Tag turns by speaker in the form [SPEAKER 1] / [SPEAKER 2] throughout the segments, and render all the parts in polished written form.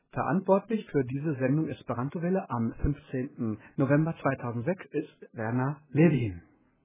[SPEAKER 1] Verantwortlich für diese Sendung Esperanto-Welle am 15. November 2006 ist Werner Levin.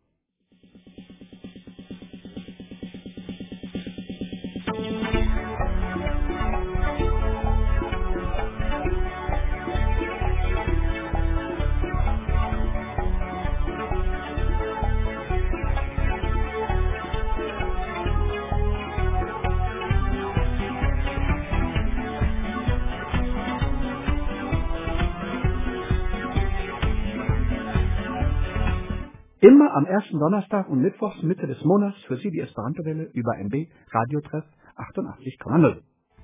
[SPEAKER 1] Immer am ersten Donnerstag und Mittwochs Mitte des Monats für Sie die Esperanto-Welle über MB Radiotreff 88,0.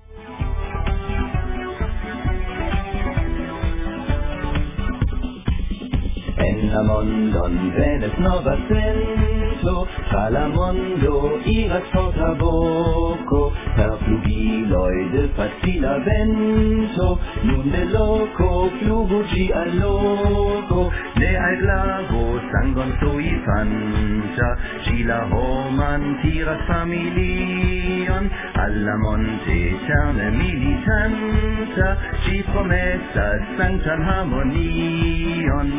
[SPEAKER 2] En la mondon venes nova sento, tra la mondo iras forta voco, per flugiloi de facila vento, nun de loco flugu gi al loco, de al glavo sangon sui fanta, gi la homan tiras familion, alla monte eterne militanta, gi promessas sanctam harmonion.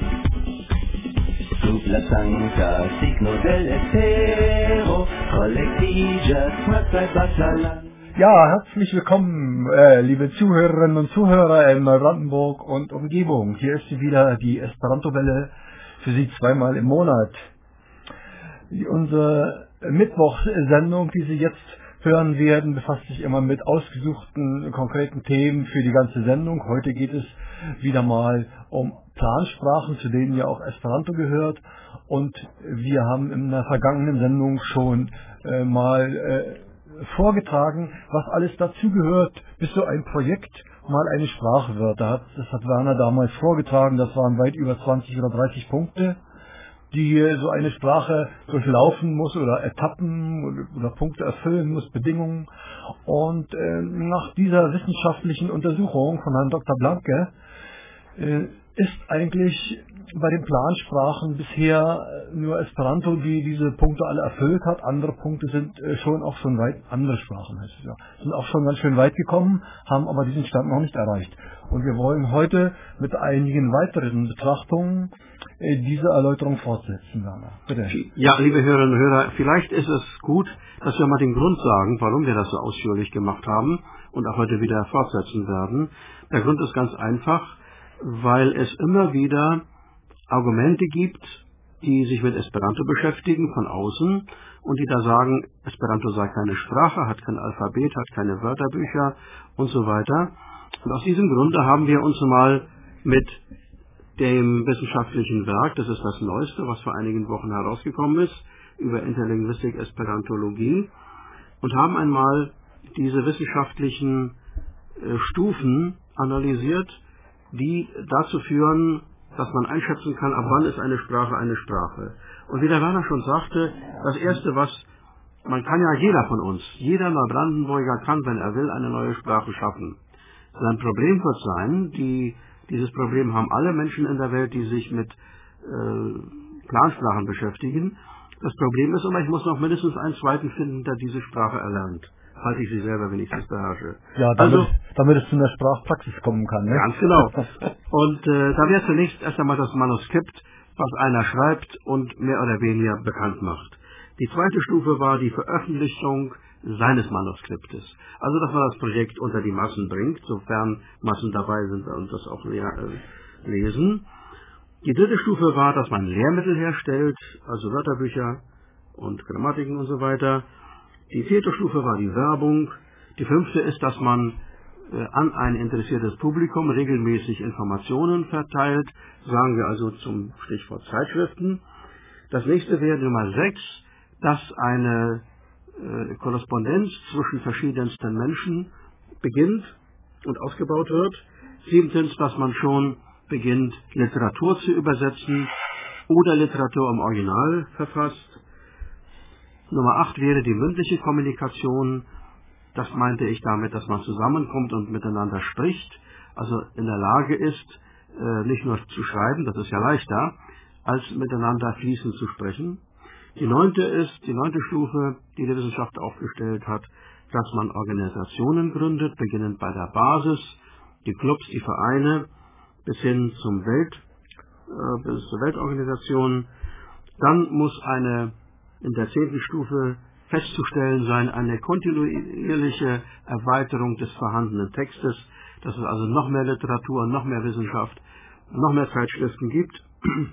[SPEAKER 2] Sub la sancta signo del Estero, collectigas nuestra Batalan.
[SPEAKER 3] Ja, herzlich willkommen, liebe Zuhörerinnen und Zuhörer in Neubrandenburg und Umgebung. Hier ist wieder die Esperanto-Welle für Sie zweimal im Monat. Unsere Mittwochsendung, die Sie jetzt hören werden, befasst sich immer mit ausgesuchten konkreten Themen für die ganze Sendung. Heute geht es wieder mal um Plansprachen, zu denen ja auch Esperanto gehört. Und wir haben in der vergangenen Sendung schon mal vorgetragen, was alles dazugehört, bis so ein Projekt mal eine Sprache wird. Das hat Werner damals vorgetragen, das waren weit über 20 oder 30 Punkte, die so eine Sprache durchlaufen muss oder Etappen oder Punkte erfüllen muss, Bedingungen. Und nach dieser wissenschaftlichen Untersuchung von Herrn Dr. Blanke ist eigentlich bei den Plansprachen bisher nur Esperanto, die diese Punkte alle erfüllt hat. Andere Punkte sind schon weit, andere Sprachen heißt es ja, sind auch schon ganz schön weit gekommen, haben aber diesen Stand noch nicht erreicht. Und wir wollen heute mit einigen weiteren Betrachtungen diese Erläuterung fortsetzen. Bitte.
[SPEAKER 4] Ja, liebe Hörerinnen und Hörer, vielleicht ist es gut, dass wir mal den Grund sagen, warum wir das so ausführlich gemacht haben und auch heute wieder fortsetzen werden. Der Grund ist ganz einfach, weil es immer wieder Argumente gibt, die sich mit Esperanto beschäftigen von außen und die da sagen, Esperanto sei keine Sprache, hat kein Alphabet, hat keine Wörterbücher und so weiter. Und aus diesem Grunde haben wir uns mal mit dem wissenschaftlichen Werk, das ist das Neueste, was vor einigen Wochen herausgekommen ist, über Interlinguistik, Esperantologie, und haben einmal diese wissenschaftlichen Stufen analysiert, die dazu führen, dass man einschätzen kann, ab wann ist eine Sprache eine Sprache. Und wie der Werner schon sagte, das Erste, man kann ja jeder von uns, jeder Neubrandenburger kann, wenn er will, eine neue Sprache schaffen. Sein Problem wird sein, dieses Problem haben alle Menschen in der Welt, die sich mit Plansprachen beschäftigen. Das Problem ist aber, ich muss noch mindestens einen zweiten finden, der diese Sprache erlernt. Halte ich sie selber, wenn ich das beherrsche.
[SPEAKER 3] Ja, damit es zu einer Sprachpraxis kommen kann. Ne?
[SPEAKER 4] Ganz genau. Und da wäre zunächst erst einmal das Manuskript, was einer schreibt und mehr oder weniger bekannt macht. Die zweite Stufe war die Veröffentlichung seines Manuskriptes. Also, dass man das Projekt unter die Massen bringt, sofern Massen dabei sind und das auch lesen. Die dritte Stufe war, dass man Lehrmittel herstellt, also Wörterbücher und Grammatiken und so weiter. Die vierte Stufe war die Werbung. Die fünfte ist, dass man an ein interessiertes Publikum regelmäßig Informationen verteilt, sagen wir also zum Stichwort Zeitschriften. Das nächste wäre Nummer 6, dass eine Korrespondenz zwischen verschiedensten Menschen beginnt und ausgebaut wird. 7. dass man schon beginnt, Literatur zu übersetzen oder Literatur im Original verfasst. Nummer 8 wäre die mündliche Kommunikation. Das meinte ich damit, dass man zusammenkommt und miteinander spricht, also in der Lage ist, nicht nur zu schreiben, das ist ja leichter, als miteinander fließend zu sprechen. Die 9. Stufe, die Wissenschaft aufgestellt hat, dass man Organisationen gründet, beginnend bei der Basis die Clubs, die Vereine, bis hin bis zur Weltorganisation. Dann muss in der 10. Stufe festzustellen sein, eine kontinuierliche Erweiterung des vorhandenen Textes, dass es also noch mehr Literatur, noch mehr Wissenschaft, noch mehr Zeitschriften gibt.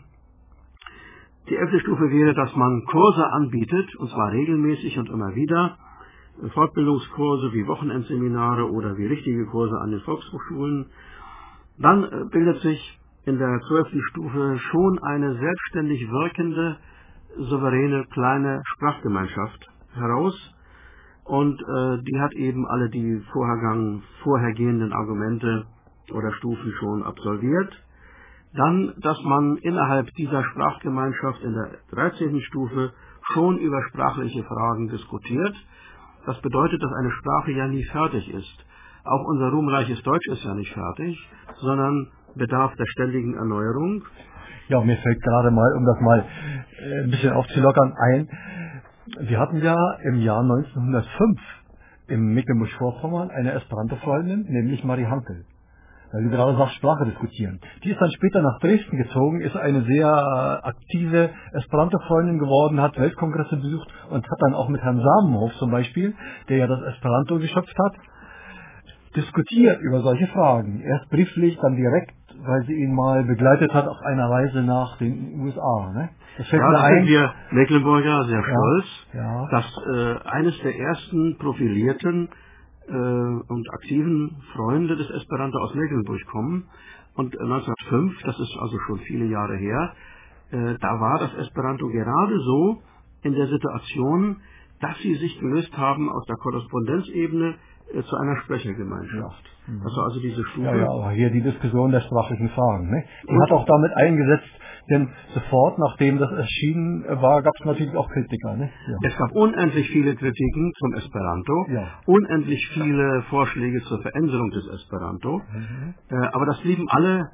[SPEAKER 4] Die 11. Stufe wäre, dass man Kurse anbietet, und zwar regelmäßig und immer wieder, Fortbildungskurse wie Wochenendseminare oder wie richtige Kurse an den Volkshochschulen. Dann bildet sich in der 12. Stufe schon eine selbstständig wirkende, souveräne kleine Sprachgemeinschaft heraus, und die hat eben alle die vorhergehenden Argumente oder Stufen schon absolviert. Dann, dass man innerhalb dieser Sprachgemeinschaft in der 13. Stufe schon über sprachliche Fragen diskutiert. Das bedeutet, dass eine Sprache ja nie fertig ist. Auch unser ruhmreiches Deutsch ist ja nicht fertig, sondern bedarf der ständigen Erneuerung.
[SPEAKER 3] Ja, mir fällt gerade mal, um das mal ein bisschen aufzulockern, ein. Wir hatten ja im Jahr 1905 im Mecklenburg-Vorpommern eine Esperanto-Freundin, nämlich Marie Hankel. Weil du gerade sagst, Sprache diskutieren. Die ist dann später nach Dresden gezogen, ist eine sehr aktive Esperanto-Freundin geworden, hat Weltkongresse besucht und hat dann auch mit Herrn Samenhof zum Beispiel, der ja das Esperanto geschöpft hat, diskutiert über solche Fragen. Erst brieflich, dann direkt, weil sie ihn mal begleitet hat auf einer Reise nach den USA. Ne? Das fällt mir
[SPEAKER 4] da
[SPEAKER 3] ein.
[SPEAKER 4] sind wir Mecklenburger sehr stolz,
[SPEAKER 3] ja.
[SPEAKER 4] dass eines der ersten profilierten und aktiven Freunde des Esperanto aus Mecklenburg kommen. Und 1905, das ist also schon viele Jahre her, da war das Esperanto gerade so in der Situation, dass sie sich gelöst haben aus der Korrespondenzebene zu einer Sprechergemeinschaft.
[SPEAKER 3] Ja.
[SPEAKER 4] Das war also diese Stufe.
[SPEAKER 3] Ja, aber hier die Diskussion der sprachlichen Fragen. Ne? Die hat auch damit eingesetzt, denn sofort, nachdem das erschienen war, gab es natürlich auch Kritiker. Ne? Ja.
[SPEAKER 4] Es gab unendlich viele Kritiken zum Esperanto, unendlich viele Vorschläge zur Veränderung des Esperanto, aber das blieben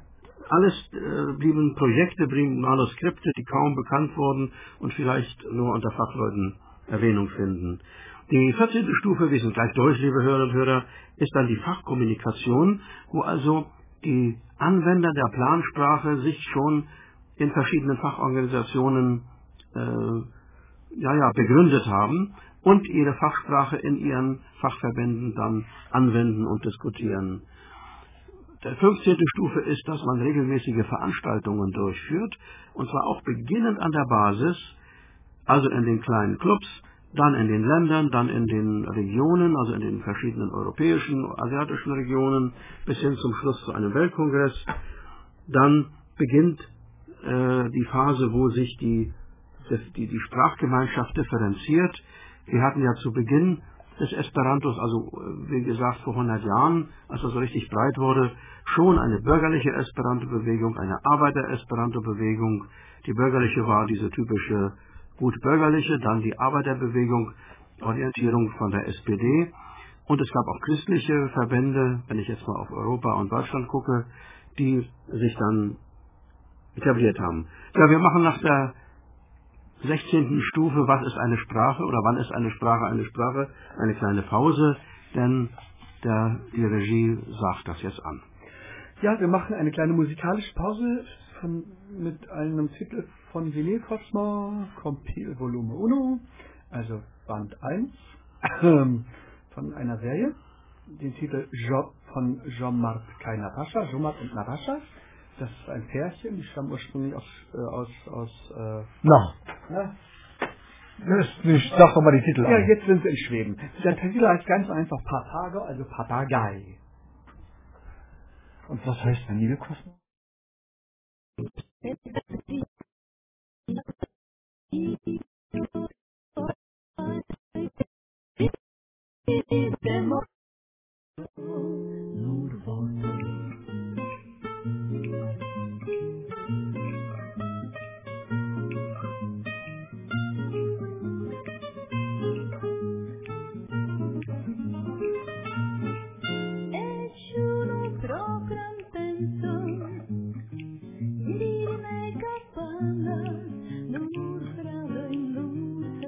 [SPEAKER 4] blieben Projekte, blieben Manuskripte, die kaum bekannt wurden und vielleicht nur unter Fachleuten Erwähnung finden. Die 14. Stufe, wir sind gleich durch, liebe Hörerinnen und Hörer, ist dann die Fachkommunikation, wo also die Anwender der Plansprache sich schon in verschiedenen Fachorganisationen begründet haben und ihre Fachsprache in ihren Fachverbänden dann anwenden und diskutieren. Der 15. Stufe ist, dass man regelmäßige Veranstaltungen durchführt, und zwar auch beginnend an der Basis, also in den kleinen Clubs, dann in den Ländern, dann in den Regionen, also in den verschiedenen europäischen, asiatischen Regionen, bis hin zum Schluss zu einem Weltkongress. Dann beginnt die Phase, wo sich die Sprachgemeinschaft differenziert. Wir hatten ja zu Beginn des Esperantos, also wie gesagt vor 100 Jahren, als das so richtig breit wurde, schon eine bürgerliche Esperanto-Bewegung, eine Arbeiter-Esperanto-Bewegung. Die bürgerliche war diese typische gut bürgerliche, dann die Arbeiterbewegung, Orientierung von der SPD, und es gab auch christliche Verbände, wenn ich jetzt mal auf Europa und Deutschland gucke, die sich dann etabliert haben. Ja, wir machen nach der 16. Stufe, was ist eine Sprache oder wann ist eine Sprache, eine kleine Pause, denn die Regie sagt das jetzt an.
[SPEAKER 1] Ja, wir machen eine kleine musikalische Pause mit einem Titel von René Cosma, Compil Volume 1, also Band 1, von einer Serie, den Titel von Jean-Marc Kai Natascha, Jean-Marc und Natascha. Das ist ein Pärchen, die stammen ursprünglich
[SPEAKER 3] Sag doch mal die Titel an.
[SPEAKER 1] Ja, jetzt sind sie in Schweden. Der Titel heißt ganz einfach Papago, also Papagei.
[SPEAKER 3] Und was heißt Vanillekosten?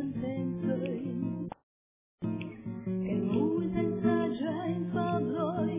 [SPEAKER 5] En moe zijn zaadje in van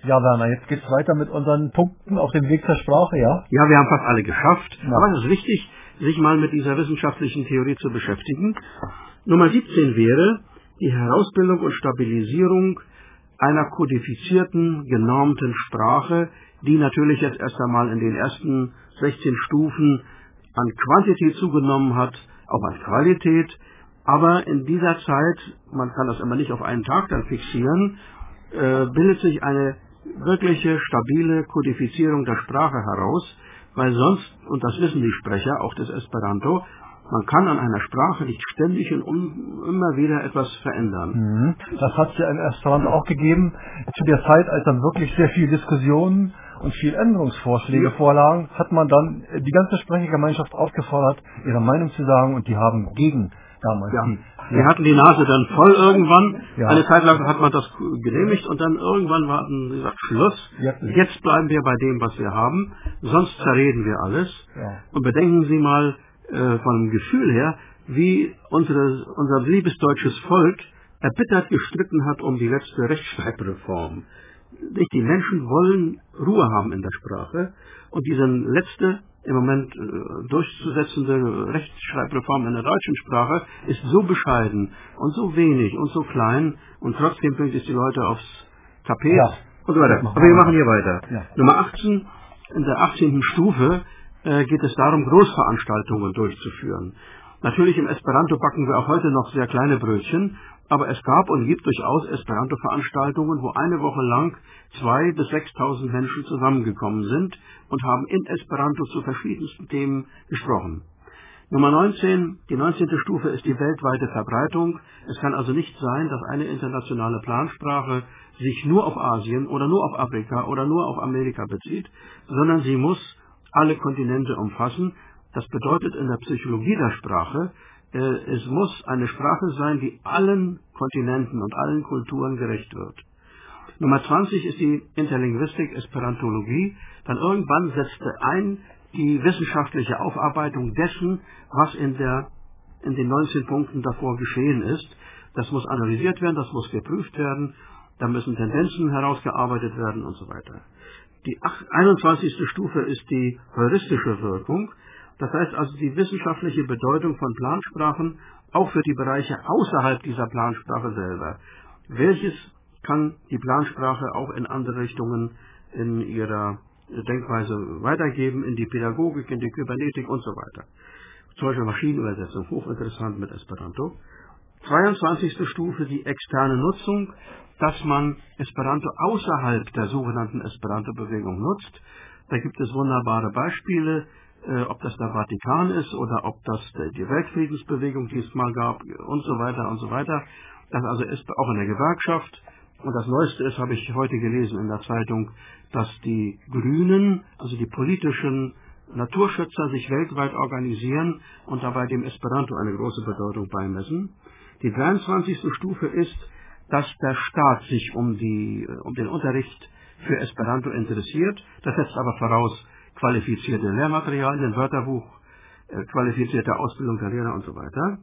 [SPEAKER 3] Ja, Werner, jetzt geht's weiter mit unseren Punkten auf dem Weg zur Sprache, ja?
[SPEAKER 4] Ja, wir haben fast alle geschafft.
[SPEAKER 3] Ja.
[SPEAKER 4] Aber es ist wichtig, sich mal mit dieser wissenschaftlichen Theorie zu beschäftigen. Nummer 17 wäre die Herausbildung und Stabilisierung einer kodifizierten, genormten Sprache, die natürlich jetzt erst einmal in den ersten 16 Stufen an Quantität zugenommen hat, auch an Qualität. Aber in dieser Zeit, man kann das immer nicht auf einen Tag dann fixieren, bildet sich eine wirkliche, stabile Kodifizierung der Sprache heraus, weil sonst, und das wissen die Sprecher, auch des Esperanto, man kann an einer Sprache nicht ständig und immer wieder etwas verändern.
[SPEAKER 3] Das hat es ja in Esperanto auch gegeben. Zu der Zeit, als dann wirklich sehr viel Diskussionen und viel Änderungsvorschläge vorlagen, hat man dann die ganze Sprechergemeinschaft aufgefordert, ihre Meinung zu sagen, und die haben gegen damals
[SPEAKER 4] Wir hatten die Nase dann voll irgendwann.
[SPEAKER 3] Ja.
[SPEAKER 4] Eine Zeit lang hat man das genehmigt und dann irgendwann war gesagt, Schluss. Jetzt bleiben wir bei dem, was wir haben, sonst zerreden wir alles.
[SPEAKER 3] Ja.
[SPEAKER 4] Und bedenken Sie mal vom Gefühl her, wie unser liebes deutsches Volk erbittert gestritten hat um die letzte Rechtschreibreform. Die Menschen wollen Ruhe haben in der Sprache und diese letzte im Moment durchzusetzende Rechtschreibreform in der deutschen Sprache ist so bescheiden und so wenig und so klein und trotzdem bringt es die Leute aufs Tapet und so weiter. Aber wir machen hier weiter.
[SPEAKER 3] Ja.
[SPEAKER 4] Nummer 18, in der 18. Stufe geht es darum, Großveranstaltungen durchzuführen. Natürlich im Esperanto backen wir auch heute noch sehr kleine Brötchen, aber es gab und gibt durchaus Esperanto-Veranstaltungen, wo eine Woche lang 2.000 bis 6.000 Menschen zusammengekommen sind und haben in Esperanto zu verschiedensten Themen gesprochen. Nummer 19, die 19. Stufe ist die weltweite Verbreitung. Es kann also nicht sein, dass eine internationale Plansprache sich nur auf Asien oder nur auf Afrika oder nur auf Amerika bezieht, sondern sie muss alle Kontinente umfassen. Das bedeutet in der Psychologie der Sprache, es muss eine Sprache sein, die allen Kontinenten und allen Kulturen gerecht wird. Nummer 20 ist die Interlinguistik, Esperantologie. Dann irgendwann setzte ein die wissenschaftliche Aufarbeitung dessen, was in den 19 Punkten davor geschehen ist. Das muss analysiert werden, das muss geprüft werden, da müssen Tendenzen herausgearbeitet werden und so weiter. Die 21. Stufe ist die heuristische Wirkung. Das heißt also die wissenschaftliche Bedeutung von Plansprachen auch für die Bereiche außerhalb dieser Plansprache selber. Welches kann die Plansprache auch in andere Richtungen in ihrer Denkweise weitergeben, in die Pädagogik, in die Kybernetik und so weiter. Zum Beispiel Maschinenübersetzung, hochinteressant mit Esperanto. 22. Stufe, die externe Nutzung, dass man Esperanto außerhalb der sogenannten Esperanto-Bewegung nutzt. Da gibt es wunderbare Beispiele, ob das der Vatikan ist oder ob das die Weltfriedensbewegung, die es mal gab und so weiter und so weiter. Das also ist auch in der Gewerkschaft. Und das Neueste ist, habe ich heute gelesen in der Zeitung, dass die Grünen, also die politischen Naturschützer, sich weltweit organisieren und dabei dem Esperanto eine große Bedeutung beimessen. Die 23. Stufe ist, dass der Staat sich um den Unterricht für Esperanto interessiert. Das setzt aber voraus qualifizierte Lehrmaterialien, Wörterbuch, qualifizierte Ausbildung der Lehrer und so weiter.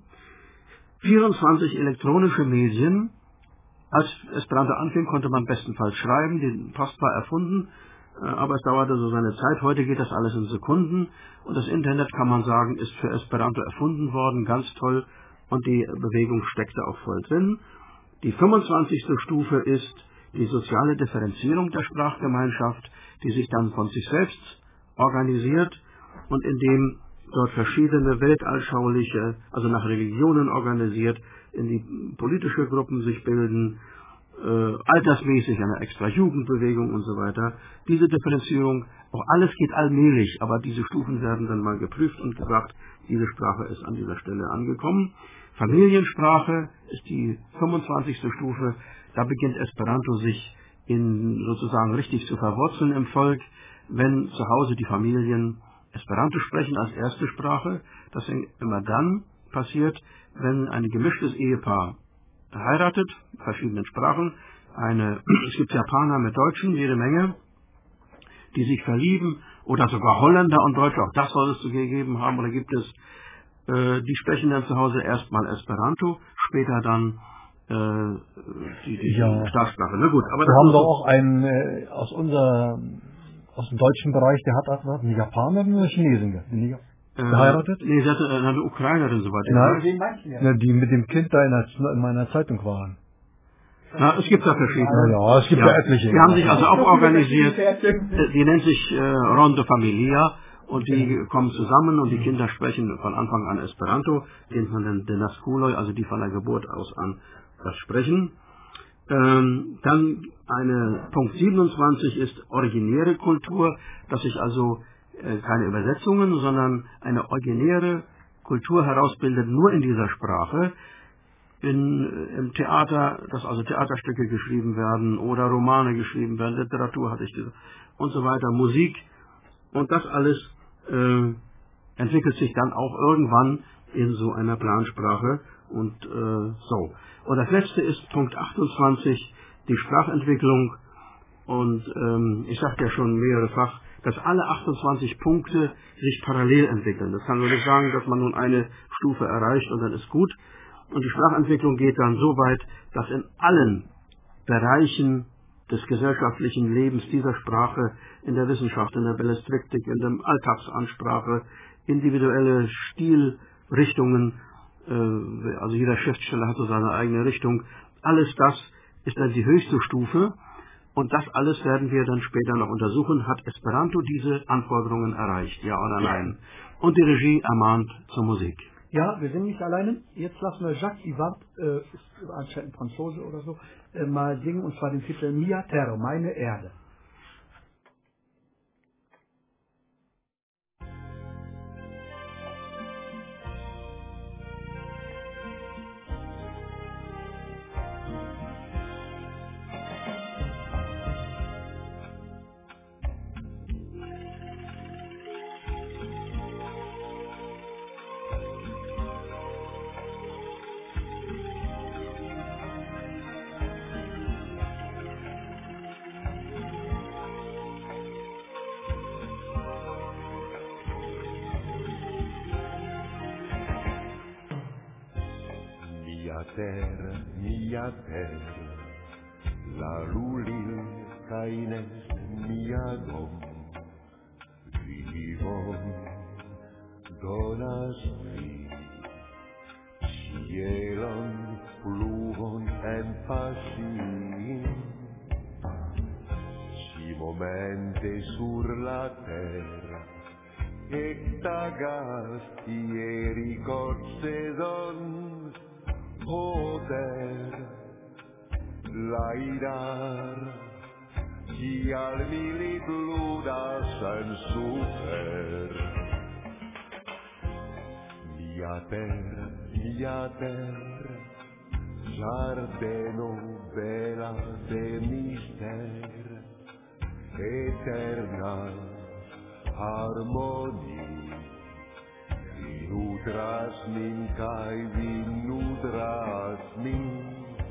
[SPEAKER 4] 24 elektronische Medien. Als Esperanto anfing, konnte man bestenfalls schreiben, die Post war erfunden, aber es dauerte so seine Zeit. Heute geht das alles in Sekunden und das Internet, kann man sagen, ist für Esperanto erfunden worden, ganz toll, und die Bewegung steckte auch voll drin. Die 25. Stufe ist die soziale Differenzierung der Sprachgemeinschaft, die sich dann von sich selbst organisiert und indem dort verschiedene weltanschauliche, also nach Religionen organisiert, in die politische Gruppen sich bilden, altersmäßig eine extra Jugendbewegung und so weiter. Diese Differenzierung, auch alles geht allmählich, aber diese Stufen werden dann mal geprüft und gesagt, diese Sprache ist an dieser Stelle angekommen. Familiensprache ist die 25. Stufe, da beginnt Esperanto sich sozusagen richtig zu verwurzeln im Volk, wenn zu Hause die Familien Esperanto sprechen als erste Sprache. Das immer dann passiert, wenn ein gemischtes Ehepaar heiratet, verschiedenen Sprachen. Es gibt Japaner mit Deutschen, jede Menge, die sich verlieben, oder sogar Holländer und Deutsche, auch das soll es gegeben haben, oder gibt es, die sprechen dann zu Hause erstmal Esperanto, später dann die
[SPEAKER 3] Ja.
[SPEAKER 4] Staatssprache. Na gut, aber
[SPEAKER 3] Wir haben doch auch einen aus dem deutschen Bereich, der hat eine Japanerin oder Chinesin geheiratet?
[SPEAKER 4] Nee, sie hatte eine Ukrainerin, soweit ich
[SPEAKER 3] Nein.
[SPEAKER 4] weiß.
[SPEAKER 1] Wen meinst du
[SPEAKER 3] Ja, die mit dem Kind da in meiner Zeitung waren.
[SPEAKER 4] Na, es gibt da verschiedene.
[SPEAKER 3] Ja, es gibt ja etliche.
[SPEAKER 4] Die haben sich also auch
[SPEAKER 1] So viele
[SPEAKER 4] organisiert.
[SPEAKER 1] verschiedene
[SPEAKER 4] Die nennt sich Rondo Familia und die kommen zusammen und die Kinder sprechen von Anfang an Esperanto, kennt man den Denaskuloi, also die von der Geburt aus an das Sprechen. Dann Punkt 27 ist originäre Kultur, dass sich also keine Übersetzungen, sondern eine originäre Kultur herausbildet, nur in dieser Sprache. Im Theater, dass also Theaterstücke geschrieben werden oder Romane geschrieben werden, Literatur hatte ich gesagt, und so weiter, Musik. Und das alles entwickelt sich dann auch irgendwann in so einer Plansprache und so. Und das letzte ist Punkt 28, die Sprachentwicklung. Und ich sagte ja schon mehrfach, dass alle 28 Punkte sich parallel entwickeln. Das kann nur nicht sagen, dass man nun eine Stufe erreicht und dann ist gut. Und die Sprachentwicklung geht dann so weit, dass in allen Bereichen des gesellschaftlichen Lebens dieser Sprache, in der Wissenschaft, in der Belletristik, in der Alltagsansprache, individuelle Stilrichtungen, also jeder Schriftsteller hat so seine eigene Richtung, alles das ist dann die höchste Stufe und das alles werden wir dann später noch untersuchen. Hat Esperanto diese Anforderungen erreicht, ja oder nein? Und die Regie ermahnt zur Musik.
[SPEAKER 1] Ja, wir sind nicht alleine. Jetzt lassen wir Jacques Ivard, ist anscheinend ein Franzose oder so, mal singen, und zwar den Titel Mia Terra, meine Erde.
[SPEAKER 5] Mia terra, la lulil caines mia dom, vivon donas vi, cielon pluvon en pasin, si momente sur la terra, ectagas ieri corcedon, poder lairar chi al milit ludas en super mia terra giardeno bella de mister eterna harmonia nutras min kai vi nutras min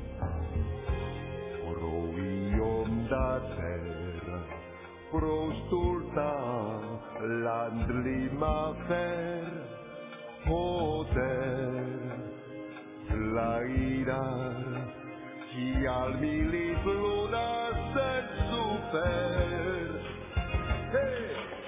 [SPEAKER 5] proviom da terra prostulta landlima fer poter lairar chi al milit ludas et super hey!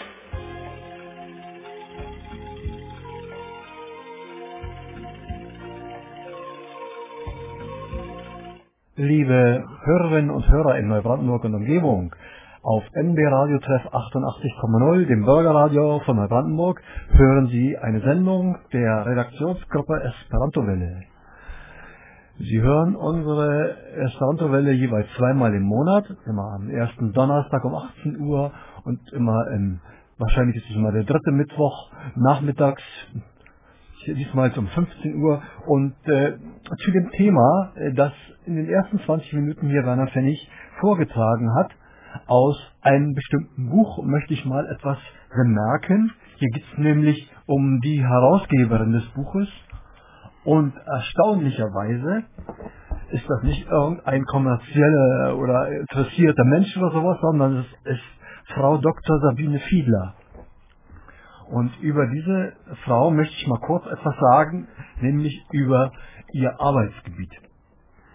[SPEAKER 3] Liebe Hörerinnen und Hörer in Neubrandenburg und Umgebung, auf NB Radio Treff 88,0, dem Bürgerradio von Neubrandenburg, hören Sie eine Sendung der Redaktionsgruppe Esperanto-Welle. Sie hören unsere Esperanto-Welle jeweils zweimal im Monat, immer am ersten Donnerstag um 18 Uhr und wahrscheinlich ist es immer der dritte Mittwoch nachmittags, diesmal um 15 Uhr, und zu dem Thema, das in den ersten 20 Minuten hier Werner Pfennig vorgetragen hat, aus einem bestimmten Buch möchte ich mal etwas bemerken. Hier geht es nämlich um die Herausgeberin des Buches, und erstaunlicherweise ist das nicht irgendein kommerzieller oder interessierter Mensch oder sowas, sondern es ist Frau Dr. Sabine Fiedler. Und über diese Frau möchte ich mal kurz etwas sagen, nämlich über ihr Arbeitsgebiet.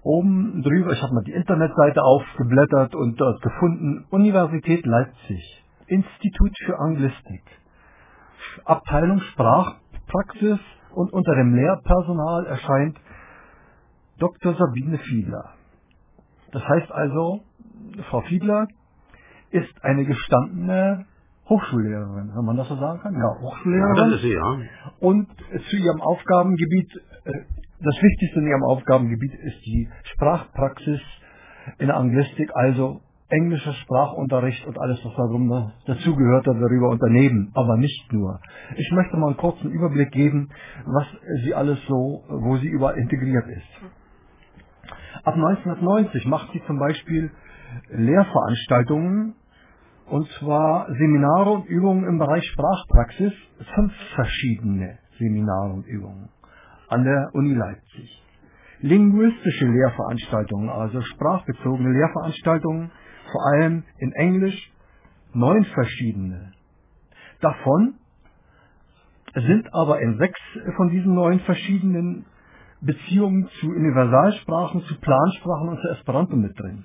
[SPEAKER 3] Oben drüber, ich habe mal die Internetseite aufgeblättert und dort gefunden, Universität Leipzig, Institut für Anglistik, Abteilung Sprachpraxis, und unter dem Lehrpersonal erscheint Dr. Sabine Fiedler. Das heißt also, Frau Fiedler ist eine gestandene Hochschullehrerin, wenn man das so sagen kann. Ja, Hochschullehrerin.
[SPEAKER 4] Ja, das ist sie, ja.
[SPEAKER 3] Und zu ihrem Aufgabengebiet, das Wichtigste in ihrem Aufgabengebiet ist die Sprachpraxis in der Anglistik, also englischer Sprachunterricht und alles, was dazugehört, darüber und daneben, aber nicht nur. Ich möchte mal einen kurzen Überblick geben, was sie alles so, wo sie überall integriert ist. Ab 1990 macht sie zum Beispiel Lehrveranstaltungen, und zwar Seminare und Übungen im Bereich Sprachpraxis, 5 verschiedene Seminare und Übungen an der Uni Leipzig. Linguistische Lehrveranstaltungen, also sprachbezogene Lehrveranstaltungen, vor allem in Englisch, 9 verschiedene. Davon sind aber in 6 von diesen 9 verschiedenen Beziehungen zu Universalsprachen, zu Plansprachen und zu Esperanto mit drin.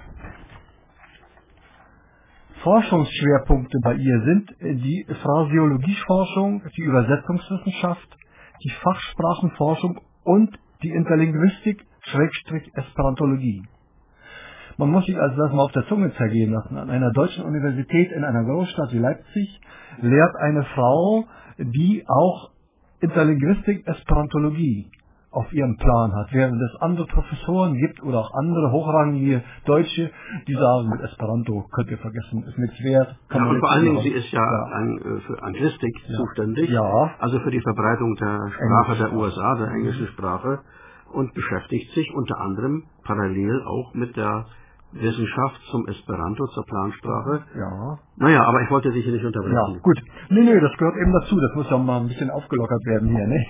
[SPEAKER 3] Forschungsschwerpunkte bei ihr sind die Phraseologieforschung, die Übersetzungswissenschaft, die Fachsprachenforschung und die Interlinguistik / Esperantologie. Man muss sich also das mal auf der Zunge zergehen lassen. An einer deutschen Universität in einer Großstadt wie Leipzig lehrt eine Frau, die auch Interlinguistik, Esperantologie auf ihrem Plan hat, während es andere Professoren gibt oder auch andere hochrangige Deutsche, die sagen, mit Esperanto könnt ihr vergessen, ist nichts wert.
[SPEAKER 4] Ja, und vor allen Dingen, sie ist ja für Anglistik zuständig, also für die Verbreitung der Sprache der USA, der englischen Sprache, und beschäftigt sich unter anderem parallel auch mit der Wissenschaft zum Esperanto, zur Plansprache.
[SPEAKER 3] Ja.
[SPEAKER 4] Naja, aber ich wollte dich hier nicht unterbrechen.
[SPEAKER 3] Ja, gut. Nee, das gehört eben dazu. Das muss ja mal ein bisschen aufgelockert werden hier, ne?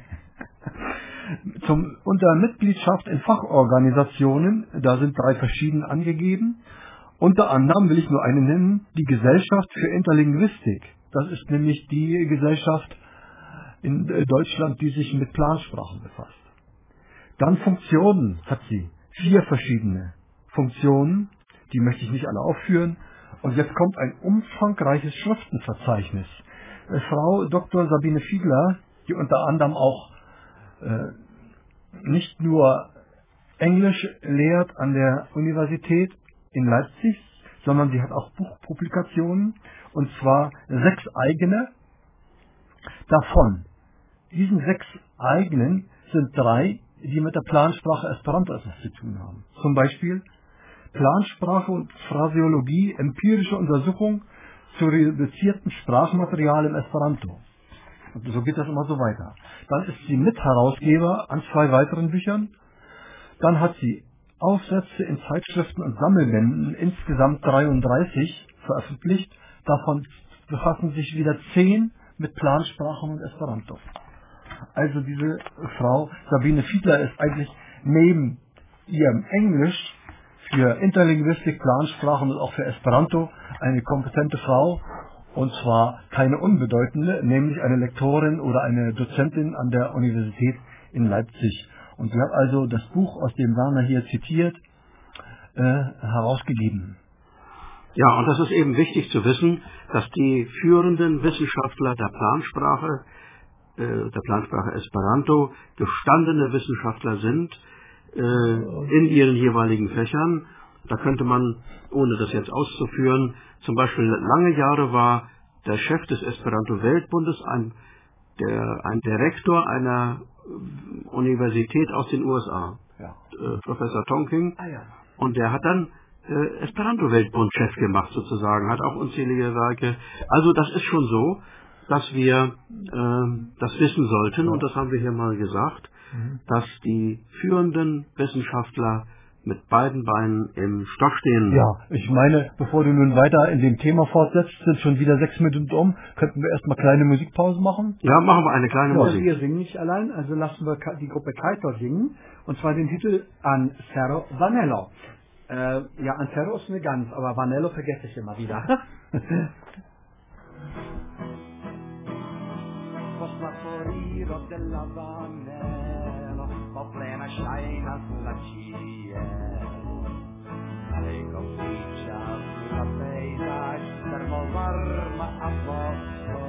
[SPEAKER 3] Unter Mitgliedschaft in Fachorganisationen, da sind 3 verschiedene angegeben. Unter anderem will ich nur eine nennen, die Gesellschaft für Interlinguistik. Das ist nämlich die Gesellschaft in Deutschland, die sich mit Plansprachen befasst. Dann Funktionen hat sie. 4 verschiedene Funktionen, die möchte ich nicht alle aufführen. Und jetzt kommt ein umfangreiches Schriftenverzeichnis. Frau Dr. Sabine Fiedler, die unter anderem auch nicht nur Englisch lehrt an der Universität in Leipzig, sondern sie hat auch Buchpublikationen, und zwar 6 eigene. Davon, diesen 6 eigenen, sind 3, die mit der Plansprache Esperanto etwas zu tun haben. Zum Beispiel Plansprache und Phraseologie, empirische Untersuchung zu reduziertem Sprachmaterial im Esperanto. Und so geht das immer so weiter. Dann ist sie Mitherausgeber an 2 weiteren Büchern. Dann hat sie Aufsätze in Zeitschriften und Sammelbänden, insgesamt 33 veröffentlicht. Davon befassen sich wieder 10 mit Plansprachen und Esperanto. Also diese Frau Sabine Fiedler ist eigentlich neben ihrem Englisch für Interlinguistik, Plansprachen und auch für Esperanto eine kompetente Frau. Und zwar keine unbedeutende, nämlich eine Lektorin oder eine Dozentin an der Universität in Leipzig. Und sie hat also das Buch, aus dem Werner hier zitiert, herausgegeben.
[SPEAKER 4] Ja, und das ist eben wichtig zu wissen, dass die führenden Wissenschaftler der Plansprache Esperanto gestandene Wissenschaftler sind in ihren jeweiligen Fächern. Da könnte man, ohne das jetzt auszuführen, zum Beispiel lange Jahre war der Chef des Esperanto-Weltbundes ein Direktor einer Universität aus den USA, Professor Tonking, und der hat dann Esperanto-Weltbund-Chef gemacht sozusagen, hat auch unzählige Werke. Also das ist schon so, dass wir das wissen sollten, und das haben wir hier mal gesagt, dass die führenden Wissenschaftler mit beiden Beinen im Stock stehen.
[SPEAKER 3] Ja, ich meine, bevor du nun weiter in dem Thema fortsetzt, sind schon wieder 6 Minuten um. Könnten wir erstmal kleine Musikpause machen?
[SPEAKER 4] Ja, machen wir eine kleine Musik.
[SPEAKER 1] Wir singen nicht allein, also lassen wir die Gruppe Kaitor singen, und zwar den Titel Ancero Vanello. Ancero ist eine Gans, aber Vanello vergesse ich immer wieder.
[SPEAKER 2] Fosforido della Vanello
[SPEAKER 6] po' plena sciaina sulla cie. Le comincia sulla paesage, fermo varma a voce.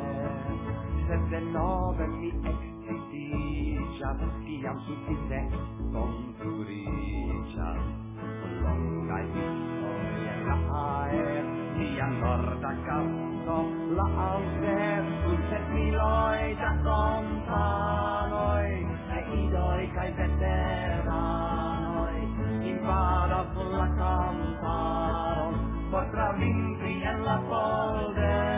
[SPEAKER 6] 7-9 mi excitia, stiam su di te con turicia. Longa storia la aer, via nord a caso, la alter, sul 7.000 da companoi, e idoi cae veteranoi, invada sulla camparo, potrà vintri e la polder.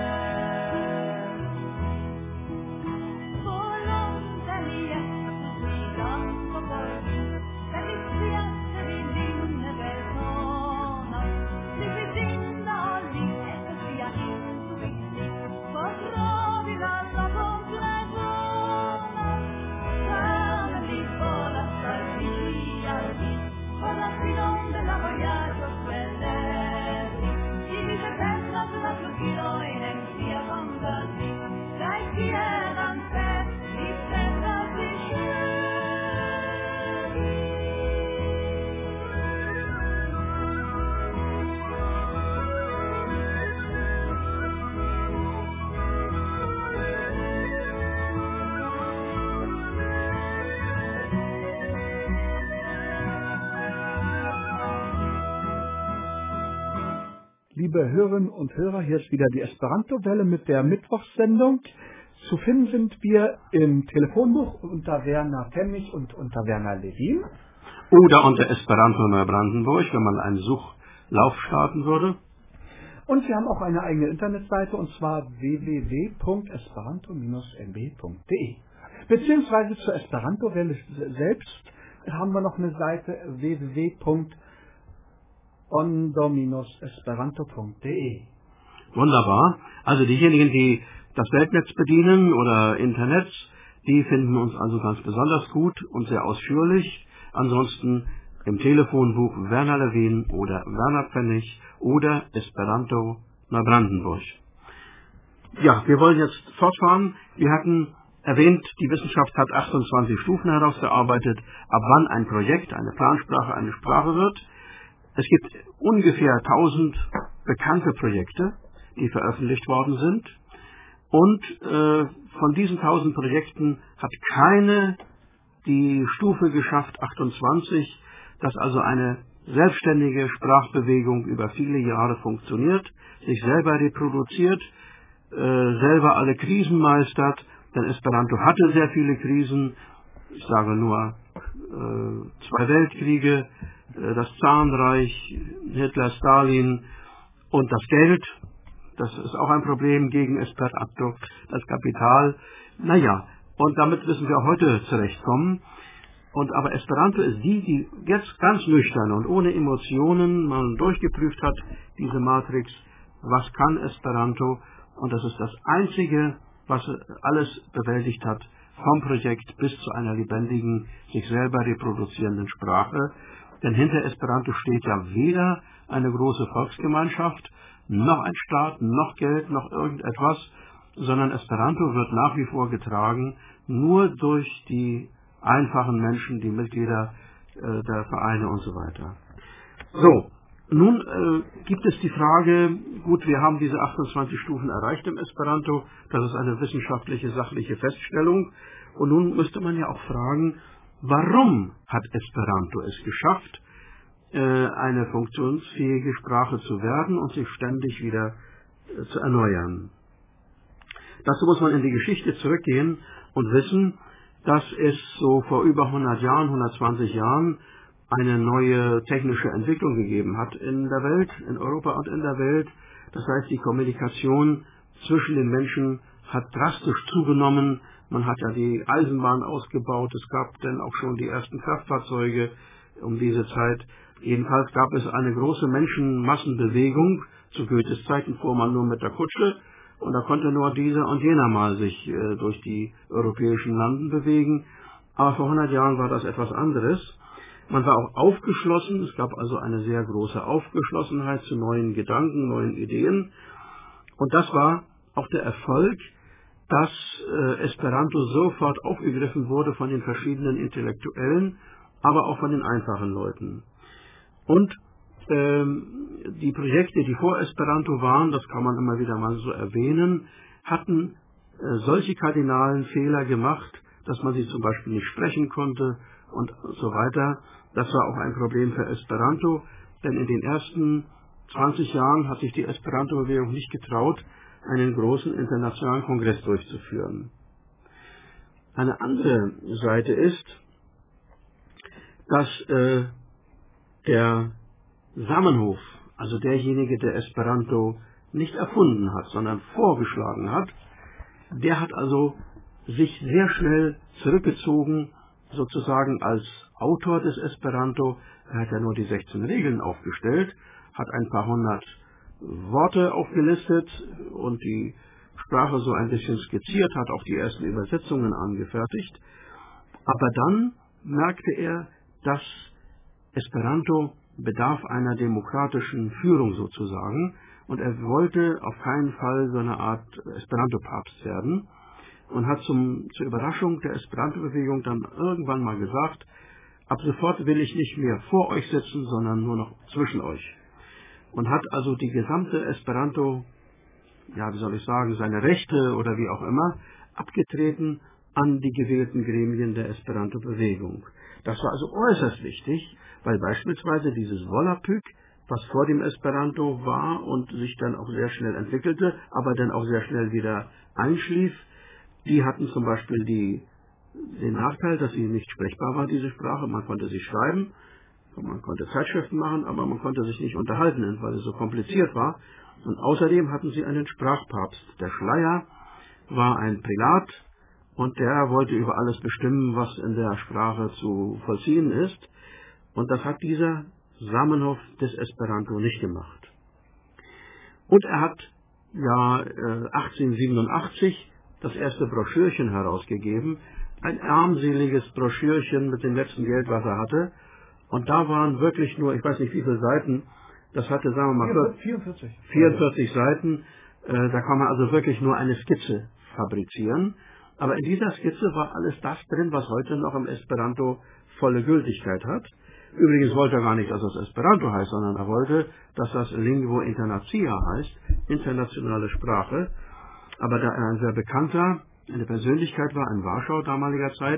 [SPEAKER 1] Liebe Hörerinnen und Hörer, hier ist wieder die Esperanto-Welle mit der Mittwochssendung. Zu finden sind wir im Telefonbuch unter Werner Pemmich und unter Werner Levin.
[SPEAKER 4] Oder unter Esperanto Neubrandenburg, wenn man einen Suchlauf starten würde.
[SPEAKER 1] Und wir haben auch eine eigene Internetseite, und zwar www.esperanto-nb.de. Beziehungsweise zur Esperanto-Welle selbst haben wir noch eine Seite www.ondo-esperanto.de.
[SPEAKER 4] Wunderbar. Also diejenigen, die das Weltnetz bedienen oder Internet, die finden uns also ganz besonders gut und sehr ausführlich. Ansonsten im Telefonbuch Werner Levin oder Werner Pfennig oder Esperanto Neubrandenburg. Ja, wir wollen jetzt fortfahren. Wir hatten erwähnt, die Wissenschaft hat 28 Stufen herausgearbeitet, ab wann ein Projekt, eine Plansprache, eine Sprache wird. Es gibt ungefähr 1000 bekannte Projekte, die veröffentlicht worden sind. Und von diesen 1000 Projekten hat keine die Stufe geschafft, 28, dass also eine selbstständige Sprachbewegung über viele Jahre funktioniert, sich selber reproduziert, selber alle Krisen meistert, denn Esperanto hatte sehr viele Krisen, ich sage nur 2 Weltkriege, das Zarenreich, Hitler, Stalin und das Geld. Das ist auch ein Problem gegen Esperanto, das Kapital. Naja, und damit müssen wir auch heute zurechtkommen. Aber Esperanto ist die jetzt ganz nüchtern und ohne Emotionen mal durchgeprüft hat, diese Matrix, was kann Esperanto? Und das ist das Einzige, was alles bewältigt hat, vom Projekt bis zu einer lebendigen, sich selber reproduzierenden Sprache. Denn hinter Esperanto steht ja weder eine große Volksgemeinschaft, noch ein Staat, noch Geld, noch irgendetwas, sondern Esperanto wird nach wie vor getragen nur durch die einfachen Menschen, die Mitglieder der Vereine und so weiter. So, nun gibt es die Frage, gut, wir haben diese 28 Stufen erreicht im Esperanto, das ist eine wissenschaftliche, sachliche Feststellung. Und nun müsste man ja auch fragen, warum hat Esperanto es geschafft, eine funktionsfähige Sprache zu werden und sich ständig wieder zu erneuern? Dazu muss man in die Geschichte zurückgehen und wissen, dass es so vor über 100 Jahren, 120 Jahren eine neue technische Entwicklung gegeben hat in der Welt, in Europa und in der Welt. Das heißt, die Kommunikation zwischen den Menschen hat drastisch zugenommen. Man hat ja die Eisenbahn ausgebaut, es gab dann auch schon die ersten Kraftfahrzeuge um diese Zeit. Jedenfalls gab es eine große Menschenmassenbewegung. Zu Goethes Zeiten fuhr man nur mit der Kutsche und da konnte nur dieser und jener mal sich durch die europäischen Landen bewegen. Aber vor 100 Jahren war das etwas anderes. Man war auch aufgeschlossen, es gab also eine sehr große Aufgeschlossenheit zu neuen Gedanken, neuen Ideen. Und das war auch der Erfolg dass Esperanto sofort aufgegriffen wurde von den verschiedenen Intellektuellen, aber auch von den einfachen Leuten. Und die Projekte, die vor Esperanto waren, das kann man immer wieder mal so erwähnen, hatten solche kardinalen Fehler gemacht, dass man sie zum Beispiel nicht sprechen konnte und so weiter. Das war auch ein Problem für Esperanto, denn in den ersten 20 Jahren hat sich die Esperanto-Bewegung nicht getraut, einen großen internationalen Kongress durchzuführen. Eine andere Seite ist, dass der Zamenhof, also derjenige, der Esperanto nicht erfunden hat, sondern vorgeschlagen hat, der hat also sich sehr schnell zurückgezogen, sozusagen als Autor des Esperanto. Er hat ja nur die 16 Regeln aufgestellt, hat ein paar hundert Worte aufgelistet und die Sprache so ein bisschen skizziert, hat auch die ersten Übersetzungen angefertigt. Aber dann merkte er, dass Esperanto bedarf einer demokratischen Führung sozusagen, und er wollte auf keinen Fall so eine Art Esperanto-Papst werden und hat zur Überraschung der Esperanto-Bewegung dann irgendwann mal gesagt, ab sofort will ich nicht mehr vor euch sitzen, sondern nur noch zwischen euch. Und hat also die gesamte Esperanto, ja, wie soll ich sagen, seine Rechte oder wie auch immer, abgetreten an die gewählten Gremien der Esperanto-Bewegung. Das war also äußerst wichtig, weil beispielsweise dieses Volapük, was vor dem Esperanto war und sich dann auch sehr schnell entwickelte, aber dann auch sehr schnell wieder einschlief, die hatten zum Beispiel den Nachteil, dass sie nicht sprechbar war, diese Sprache. Man konnte sie schreiben, man konnte Zeitschriften machen, aber man konnte sich nicht unterhalten, weil es so kompliziert war. Und außerdem hatten sie einen Sprachpapst. Der Schleier war ein Prälat und der wollte über alles bestimmen, was in der Sprache zu vollziehen ist. Und das hat dieser Zamenhof des Esperanto nicht gemacht. Und er hat ja 1887 das erste Broschürchen herausgegeben, ein armseliges Broschürchen mit dem letzten Geld, was er hatte. Und da waren wirklich nur, ich weiß nicht wie viele Seiten, das hatte, sagen wir mal, 44 Seiten, da kann man also wirklich nur eine Skizze fabrizieren. Aber in dieser Skizze war alles das drin, was heute noch im Esperanto volle Gültigkeit hat. Übrigens wollte er gar nicht, dass das Esperanto heißt, sondern er wollte, dass das Lingua Internacia heißt, internationale Sprache. Aber da er ein sehr bekannter, eine Persönlichkeit war in Warschau damaliger Zeit,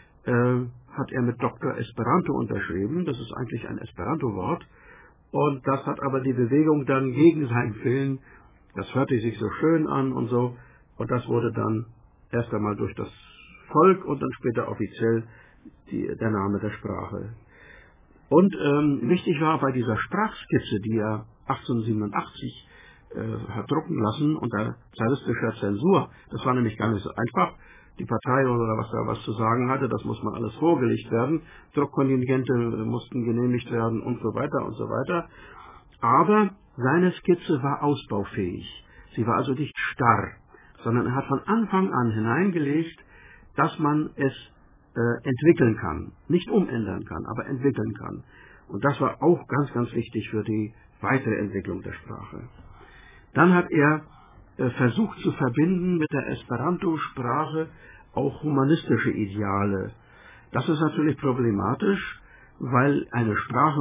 [SPEAKER 4] hat er mit Dr. Esperanto unterschrieben. Das ist eigentlich ein Esperanto-Wort. Und das hat aber die Bewegung dann gegen seinen Willen, das hörte sich so schön an und so. Und das wurde dann erst einmal durch das Volk und dann später offiziell der Name der Sprache. Und wichtig war bei dieser Sprachskizze, die er 1887 hat drucken lassen unter zaristischer Zensur, das war nämlich gar nicht so einfach. Die Partei oder was da was zu sagen hatte, das muss man alles vorgelegt werden. Druckkontingente mussten genehmigt werden und so weiter und so weiter. Aber seine Skizze war ausbaufähig. Sie war also nicht starr, sondern er hat von Anfang an hineingelegt, dass man es entwickeln kann. Nicht umändern kann, aber entwickeln kann. Und das war auch ganz, ganz wichtig für die weitere Entwicklung der Sprache. Dann hat er versucht zu verbinden mit der Esperanto-Sprache auch humanistische Ideale. Das ist natürlich problematisch, weil eine Sprache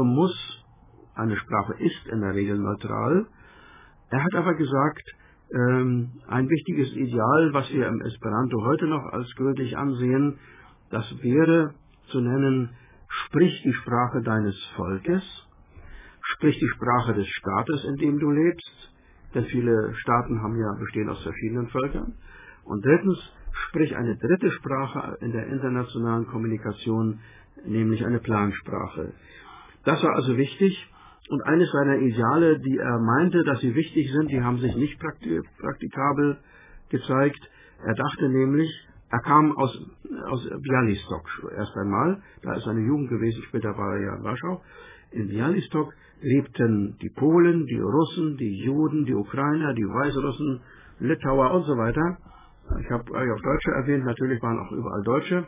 [SPEAKER 4] ist in der Regel neutral. Er hat aber gesagt, ein wichtiges Ideal, was wir im Esperanto heute noch als gültig ansehen, das wäre zu nennen, sprich die Sprache deines Volkes, sprich die Sprache des Staates, in dem du lebst, denn viele Staaten bestehen aus verschiedenen Völkern. Und drittens, sprich eine dritte Sprache in der internationalen Kommunikation, nämlich eine Plansprache. Das war also wichtig. Und eines seiner Ideale, die er meinte, dass sie wichtig sind, die haben sich nicht praktikabel gezeigt. Er dachte nämlich, er kam aus Białystok erst einmal, da ist seine Jugend gewesen, später war er ja in Warschau. In Białystok lebten die Polen, die Russen, die Juden, die Ukrainer, die Weißrussen, Litauer und so weiter. Ich habe auch Deutsche erwähnt, natürlich waren auch überall Deutsche.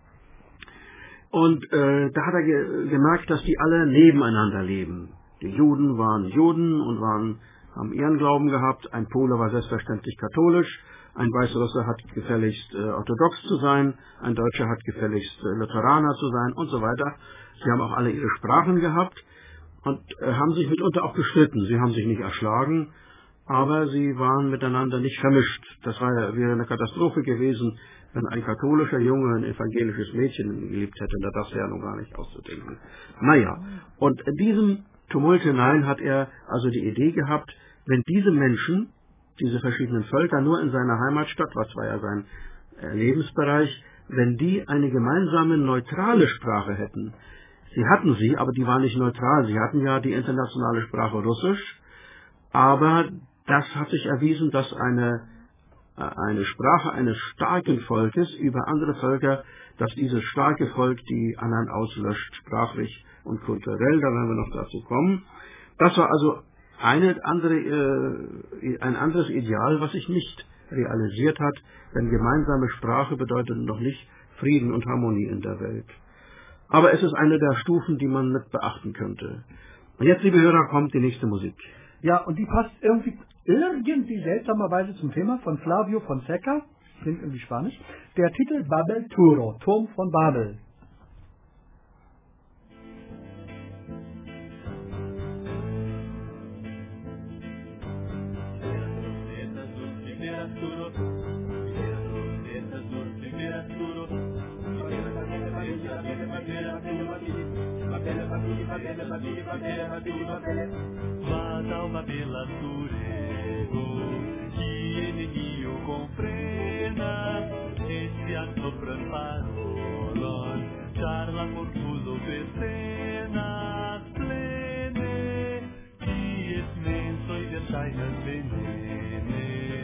[SPEAKER 4] Und da hat er gemerkt, dass die alle nebeneinander leben. Die Juden waren Juden und haben ihren Glauben gehabt. Ein Pole war selbstverständlich katholisch, Ein Weißrusser hat gefälligst orthodox zu sein, ein Deutscher hat gefälligst Lutheraner zu sein und so weiter. Sie haben auch alle ihre Sprachen gehabt und haben sich mitunter auch gestritten. Sie haben sich nicht erschlagen, aber sie waren miteinander nicht vermischt. Das wäre eine Katastrophe gewesen, wenn ein katholischer Junge ein evangelisches Mädchen geliebt hätte. Das wäre ja nun gar nicht auszudenken. Naja, und in diesem Tumult hinein hat er also die Idee gehabt, wenn diese Menschen, diese verschiedenen Völker nur in seiner Heimatstadt, was war ja sein Lebensbereich, wenn die eine gemeinsame neutrale Sprache hätten. Sie hatten sie, aber die war nicht neutral. Sie hatten ja die internationale Sprache Russisch, aber das hat sich erwiesen, dass eine Sprache eines starken Volkes über andere Völker, dass dieses starke Volk die anderen auslöscht, sprachlich und kulturell, da werden wir noch dazu kommen. Das war also ein anderes Ideal, was sich nicht realisiert hat, denn gemeinsame Sprache bedeutet noch nicht Frieden und Harmonie in der Welt. Aber es ist eine der Stufen, die man mit beachten könnte. Und jetzt, liebe Hörer, kommt die nächste Musik.
[SPEAKER 1] Ja, und die passt irgendwie seltsamerweise zum Thema von Flavio Fonseca, klingt irgendwie Spanisch, der Titel Babel Turo, Turm von Babel.
[SPEAKER 7] Vada alma pela turego, que inimigo com frena, esse acto preparolon, charla por tudo escena, plene, que es menso y de chainas venene.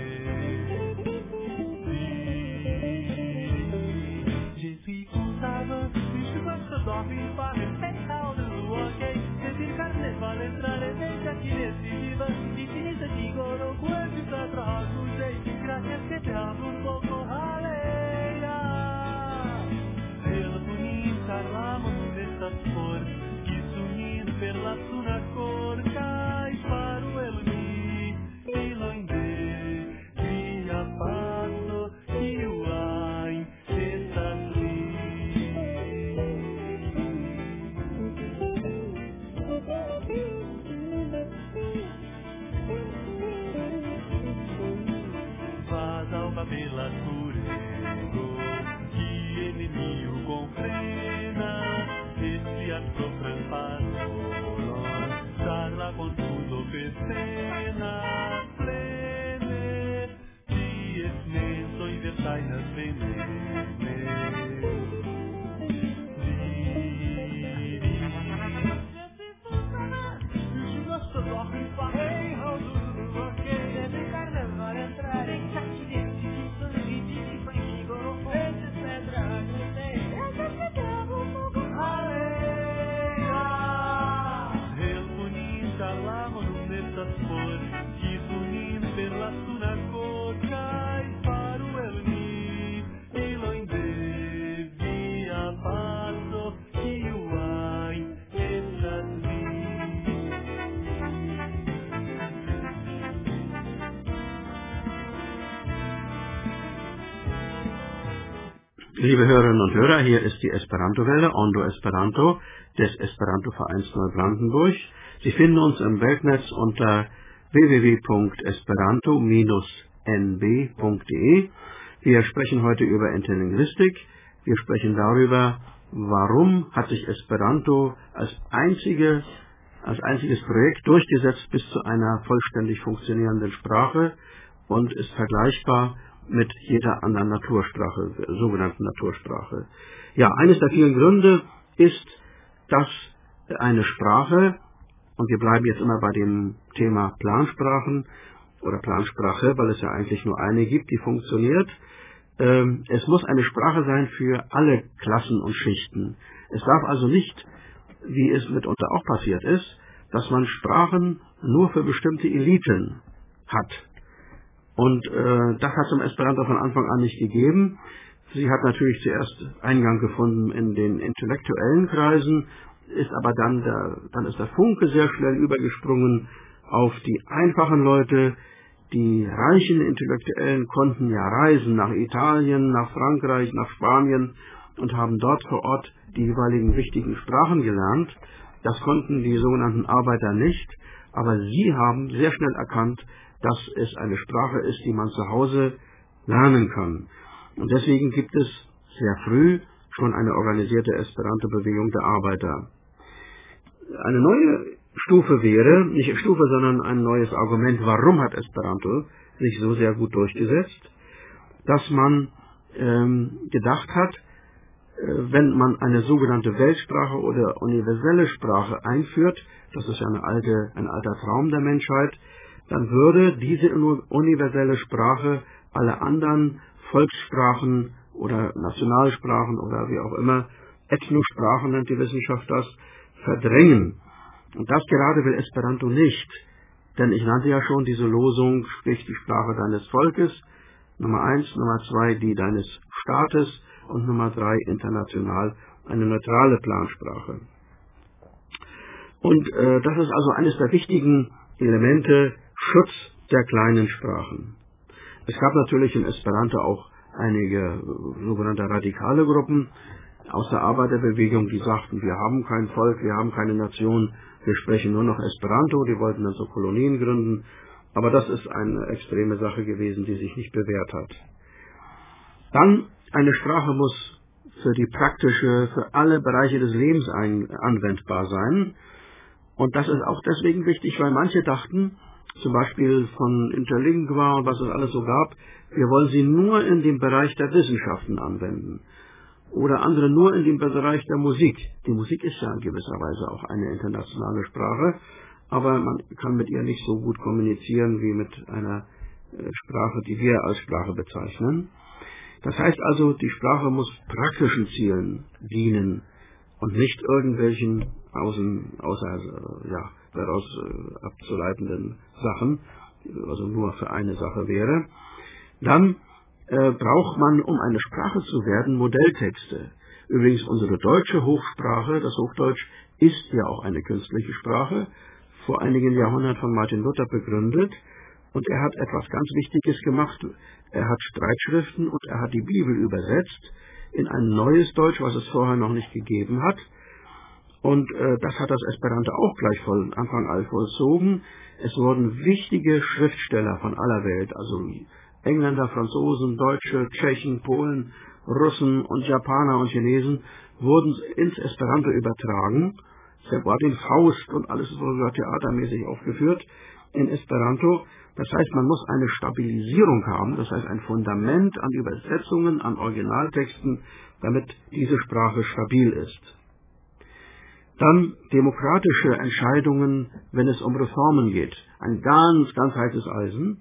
[SPEAKER 7] Jesus contava, bicho gosta de ouvir para tem caldo, ok? Sentir carnaval entrar e deixa aqui nesse viva, infinita de goro, quanto para trás o jeito, graças que te abro um pouco aleia. Ele bonita, ramos nestas cores, que sunindo pela sua cor, cai para o elmi, e lo inde, via passo, e o ai, estas pela turego, que inimigo com frena, esse acto preparolo, charla con tudo que cena, plene, que es menso y de tainas venene.
[SPEAKER 4] Liebe Hörerinnen und Hörer, hier ist die Esperanto-Welle, Ondo Esperanto, des Esperanto-Vereins Neubrandenburg. Sie finden uns im Weltnetz unter www.esperanto-nb.de. Wir sprechen heute über Interlinguistik. Wir sprechen darüber, warum hat sich Esperanto als einziges Projekt durchgesetzt bis zu einer vollständig funktionierenden Sprache und ist vergleichbar mit jeder anderen Natursprache, sogenannten Natursprache. Ja, eines der vielen Gründe ist, dass eine Sprache, und wir bleiben jetzt immer bei dem Thema Plansprachen oder Plansprache, weil es ja eigentlich nur eine gibt, die funktioniert. Es muss eine Sprache sein für alle Klassen und Schichten. Es darf also nicht, wie es mitunter auch passiert ist, dass man Sprachen nur für bestimmte Eliten hat. Und das hat es im Esperanto von Anfang an nicht gegeben. Sie hat natürlich zuerst Eingang gefunden in den intellektuellen Kreisen, ist aber dann ist der Funke sehr schnell übergesprungen auf die einfachen Leute, Die reichen Intellektuellen konnten ja reisen nach Italien, nach Frankreich, nach Spanien und haben dort vor Ort die jeweiligen wichtigen Sprachen gelernt. Das konnten die sogenannten Arbeiter nicht, aber sie haben sehr schnell erkannt, dass es eine Sprache ist, die man zu Hause lernen kann. Und deswegen gibt es sehr früh schon eine organisierte Esperanto-Bewegung der Arbeiter. Eine neue Stufe wäre, nicht Stufe, sondern ein neues Argument, warum hat Esperanto sich so sehr gut durchgesetzt, dass man gedacht hat, wenn man eine sogenannte Weltsprache oder universelle Sprache einführt, das ist ja ein alter Traum der Menschheit, dann würde diese universelle Sprache alle anderen Volkssprachen oder Nationalsprachen oder wie auch immer, Ethnosprachen nennt die Wissenschaft das, verdrängen. Und das gerade will Esperanto nicht. Denn ich nannte ja schon diese Losung, sprich die Sprache deines Volkes, Nummer 1, Nummer 2 die deines Staates und Nummer 3 international eine neutrale Plansprache. Und das ist also eines der wichtigen Elemente, Schutz der kleinen Sprachen. Es gab natürlich in Esperanto auch einige sogenannte radikale Gruppen aus der Arbeiterbewegung, die sagten, wir haben kein Volk, wir haben keine Nation, wir sprechen nur noch Esperanto, die wollten dann so Kolonien gründen, aber das ist eine extreme Sache gewesen, die sich nicht bewährt hat. Dann, eine Sprache muss für alle Bereiche des Lebens anwendbar sein. Und das ist auch deswegen wichtig, weil manche dachten, zum Beispiel von Interlingua und was es alles so gab, wir wollen sie nur in dem Bereich der Wissenschaften anwenden. Oder andere nur in dem Bereich der Musik. Die Musik ist ja in gewisser Weise auch eine internationale Sprache, aber man kann mit ihr nicht so gut kommunizieren wie mit einer Sprache, die wir als Sprache bezeichnen. Das heißt also, die Sprache muss praktischen Zielen dienen und nicht irgendwelchen daraus abzuleitenden Sachen, also nur für eine Sache wäre. Dann braucht man, um eine Sprache zu werden, Modelltexte. Übrigens, unsere deutsche Hochsprache, das Hochdeutsch, ist ja auch eine künstliche Sprache, vor einigen Jahrhunderten von Martin Luther begründet. Und er hat etwas ganz Wichtiges gemacht. Er hat Streitschriften und er hat die Bibel übersetzt in ein neues Deutsch, was es vorher noch nicht gegeben hat. Und das hat das Esperanto auch gleich von Anfang an vollzogen. Es wurden wichtige Schriftsteller von aller Welt, also Engländer, Franzosen, Deutsche, Tschechen, Polen, Russen und Japaner und Chinesen, wurden ins Esperanto übertragen. Es war den Faust und alles so theatermäßig aufgeführt in Esperanto. Das heißt, man muss eine Stabilisierung haben, das heißt ein Fundament an Übersetzungen, an Originaltexten, damit diese Sprache stabil ist. Dann demokratische Entscheidungen, wenn es um Reformen geht. Ein ganz, ganz heißes Eisen.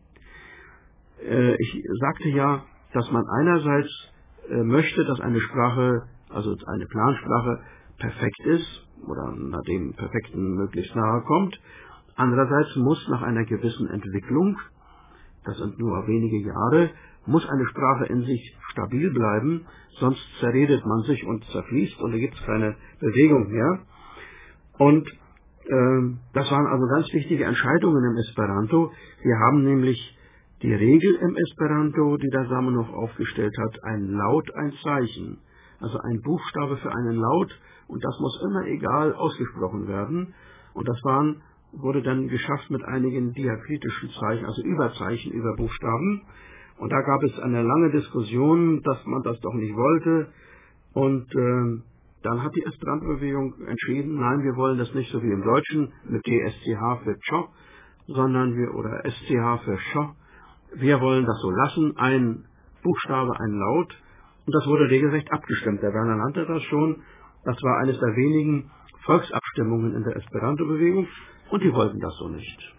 [SPEAKER 4] Ich sagte ja, dass man einerseits möchte, dass eine Sprache, also eine Plansprache, perfekt ist oder dem Perfekten möglichst nahe kommt. Andererseits muss nach einer gewissen Entwicklung, das sind nur wenige Jahre, muss eine Sprache in sich stabil bleiben, sonst zerredet man sich und zerfließt und da gibt es keine Bewegung mehr. Und das waren also ganz wichtige Entscheidungen im Esperanto. Wir haben nämlich die Regel im Esperanto, die der Zamenhof aufgestellt hat, ein Laut, ein Zeichen. Also ein Buchstabe für einen Laut und das muss immer egal ausgesprochen werden. Und das wurde dann geschafft mit einigen diakritischen Zeichen, also Überzeichen über Buchstaben. Und da gab es eine lange Diskussion, dass man das doch nicht wollte. Und dann hat die Esperanto-Bewegung entschieden, nein, wir wollen das nicht so wie im Deutschen mit TSCH für Tscho, oder SCH für Scho. Wir wollen das so lassen, ein Buchstabe, ein Laut. Und das wurde regelrecht abgestimmt. Der Werner nannte das schon. Das war eines der wenigen Volksabstimmungen in der Esperanto-Bewegung. Und die wollten das so nicht.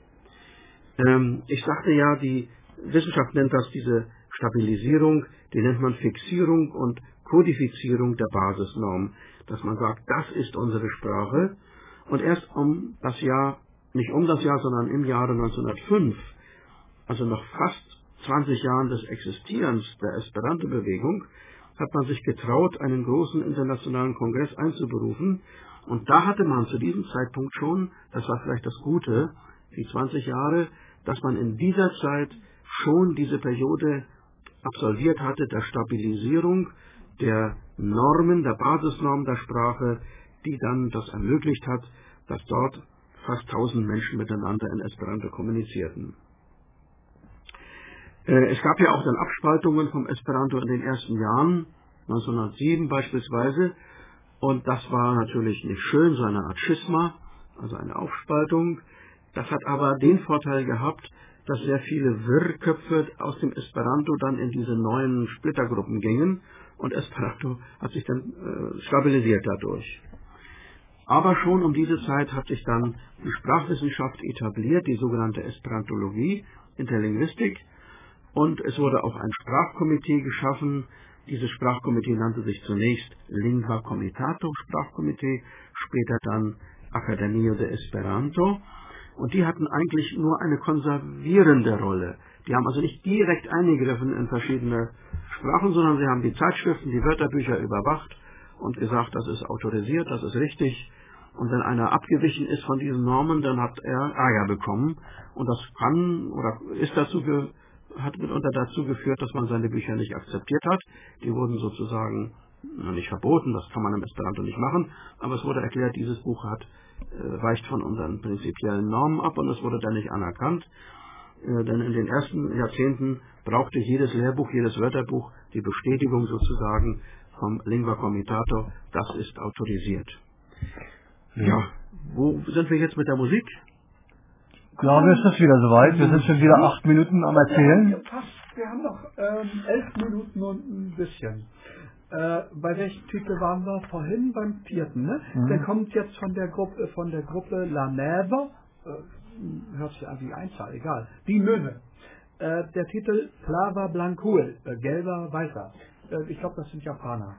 [SPEAKER 4] Ich sagte ja, die Wissenschaft nennt das diese Stabilisierung, die nennt man Fixierung und Kodifizierung der Basisnorm. Dass man sagt, das ist unsere Sprache. Und erst nicht um das Jahr, sondern im Jahre 1905, also nach fast 20 Jahren des Existierens der Esperanto-Bewegung, hat man sich getraut, einen großen internationalen Kongress einzuberufen. Und da hatte man zu diesem Zeitpunkt schon, das war vielleicht das Gute, die 20 Jahre, dass man in dieser Zeit schon diese Periode absolviert hatte der Stabilisierung der Normen, der Basisnormen der Sprache, die dann das ermöglicht hat, dass dort fast 1000 Menschen miteinander in Esperanto kommunizierten. Es gab ja auch dann Abspaltungen vom Esperanto in den ersten Jahren, 1907 beispielsweise, und das war natürlich nicht schön, so eine Art Schisma, also eine Aufspaltung. Das hat aber den Vorteil gehabt, dass sehr viele Wirrköpfe aus dem Esperanto dann in diese neuen Splittergruppen gingen und Esperanto hat sich dann stabilisiert dadurch. Aber schon um diese Zeit hat sich dann die Sprachwissenschaft etabliert, die sogenannte Esperantologie, Interlinguistik, und es wurde auch ein Sprachkomitee geschaffen. Dieses Sprachkomitee nannte sich zunächst Lingua Comitato Sprachkomitee, später dann Academia de Esperanto. Und die hatten eigentlich nur eine konservierende Rolle. Die haben also nicht direkt eingegriffen in verschiedene Sprachen, sondern sie haben die Zeitschriften, die Wörterbücher überwacht und gesagt, das ist autorisiert, das ist richtig. Und wenn einer abgewichen ist von diesen Normen, dann hat er Ärger bekommen. Und das kann oder hat mitunter dazu geführt, dass man seine Bücher nicht akzeptiert hat. Die wurden sozusagen nicht verboten, das kann man im Esperanto nicht machen, aber es wurde erklärt, dieses Buch weicht von unseren prinzipiellen Normen ab und es wurde dann nicht anerkannt. Denn in den ersten Jahrzehnten brauchte jedes Lehrbuch, jedes Wörterbuch die Bestätigung sozusagen vom Lingua Comitato, das ist autorisiert. Ja, wo sind wir jetzt mit der Musik?
[SPEAKER 3] Ich glaube, es ist wieder soweit. Wir sind schon wieder 8 Minuten am Erzählen.
[SPEAKER 1] Ja, fast. Wir haben noch 11 Minuten und ein bisschen. Bei welchem Titel waren wir vorhin? Beim 4. Ne? Der kommt jetzt von der Gruppe La Neve. Hört sich an wie Einzahl, egal. Die Möhne. Der Titel Flava Blancul, gelber, weißer. Ich glaube, das sind Japaner.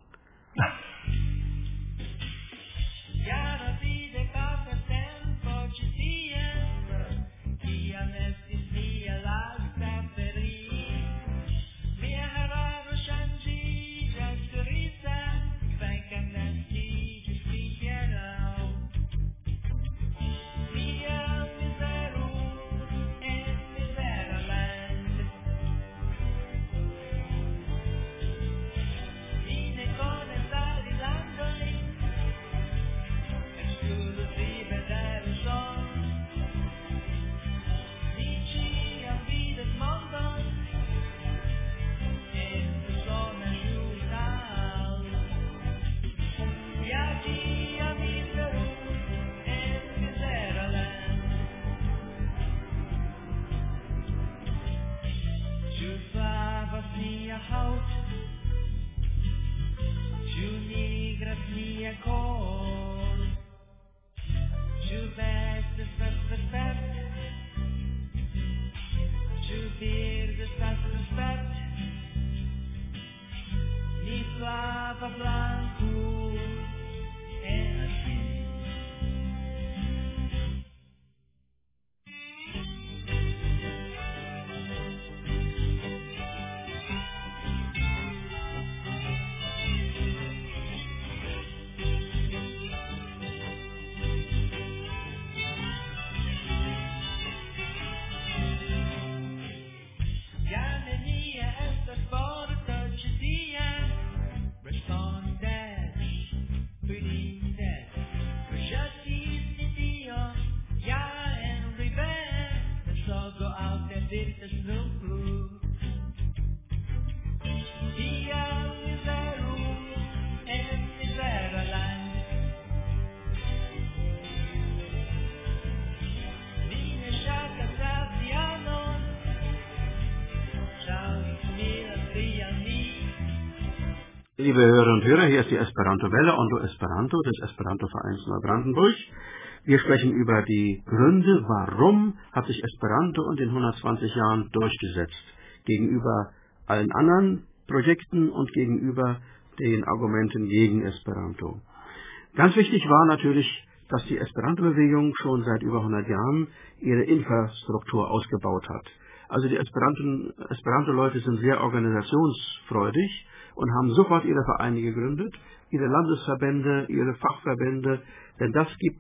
[SPEAKER 4] Liebe Hörer und Hörer, hier ist die Esperanto-Welle, Ondo Esperanto des Esperanto-Vereins Neubrandenburg. Wir sprechen über die Gründe, warum hat sich Esperanto in den 120 Jahren durchgesetzt, gegenüber allen anderen Projekten und gegenüber den Argumenten gegen Esperanto. Ganz wichtig war natürlich, dass die Esperanto-Bewegung schon seit über 100 Jahren ihre Infrastruktur ausgebaut hat. Also die Esperanto-Leute sind sehr organisationsfreudig und haben sofort ihre Vereine gegründet, ihre Landesverbände, ihre Fachverbände, denn das gibt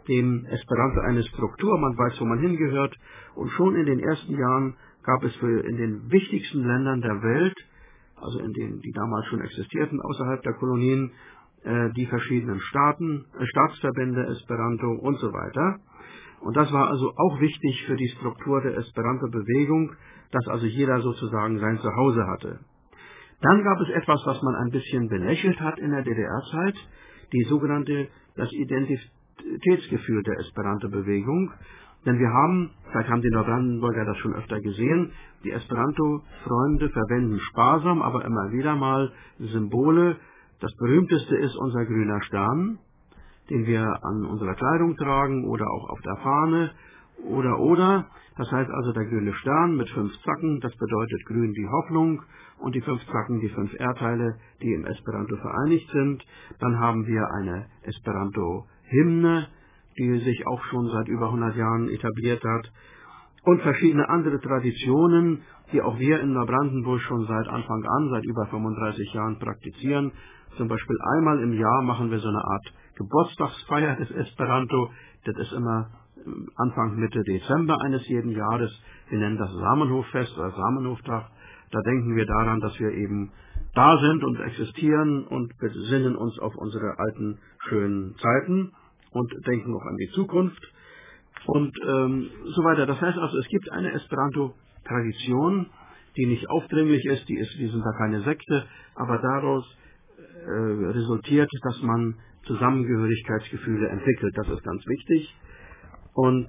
[SPEAKER 4] dem Esperanto eine Struktur, man weiß, wo man hingehört, und schon in den ersten Jahren gab es in den wichtigsten Ländern der Welt, also in denen, die damals schon existierten, außerhalb der Kolonien, die verschiedenen Staatsverbände Esperanto und so weiter. Und das war also auch wichtig für die Struktur der Esperanto-Bewegung, dass also jeder sozusagen sein Zuhause hatte. Dann gab es etwas, was man ein bisschen belächelt hat in der DDR-Zeit, das Identitätsgefühl der Esperanto-Bewegung. Denn vielleicht haben die Neubrandenburger das schon öfter gesehen, die Esperanto-Freunde verwenden sparsam, aber immer wieder mal Symbole. Das berühmteste ist unser grüner Stern, den wir an unserer Kleidung tragen oder auch auf der Fahne oder. Das heißt also der grüne Stern mit 5 Zacken, das bedeutet grün die Hoffnung und die 5 Zacken die 5 Erdteile, die im Esperanto vereinigt sind. Dann haben wir eine Esperanto-Hymne, die sich auch schon seit über 100 Jahren etabliert hat, und verschiedene andere Traditionen, die auch wir in Neubrandenburg schon seit Anfang an, seit über 35 Jahren praktizieren. Zum Beispiel einmal im Jahr machen wir so eine Art Geburtstagsfeier des Esperanto. Das ist immer Anfang Mitte Dezember eines jeden Jahres. Wir nennen das Samenhoffest oder Samenhoftag. Da denken wir daran, dass wir eben da sind und existieren und besinnen uns auf unsere alten, schönen Zeiten und denken auch an die Zukunft und so weiter. Das heißt also, es gibt eine Esperanto-Tradition, die nicht aufdringlich ist, wir sind da keine Sekte, aber daraus resultiert, dass man Zusammengehörigkeitsgefühle entwickelt. Das ist ganz wichtig. Und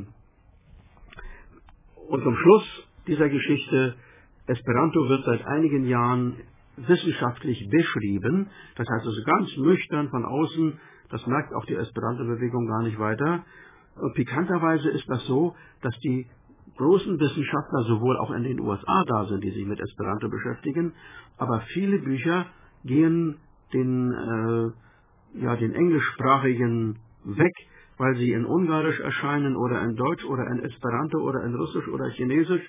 [SPEAKER 4] zum Schluss dieser Geschichte, Esperanto wird seit einigen Jahren wissenschaftlich beschrieben, das heißt also ganz nüchtern von außen, das merkt auch die Esperanto-Bewegung gar nicht weiter. Und pikanterweise ist das so, dass die großen Wissenschaftler sowohl auch in den USA da sind, die sich mit Esperanto beschäftigen, aber viele Bücher gehen den englischsprachigen weg, weil sie in Ungarisch erscheinen oder in Deutsch oder in Esperanto oder in Russisch oder Chinesisch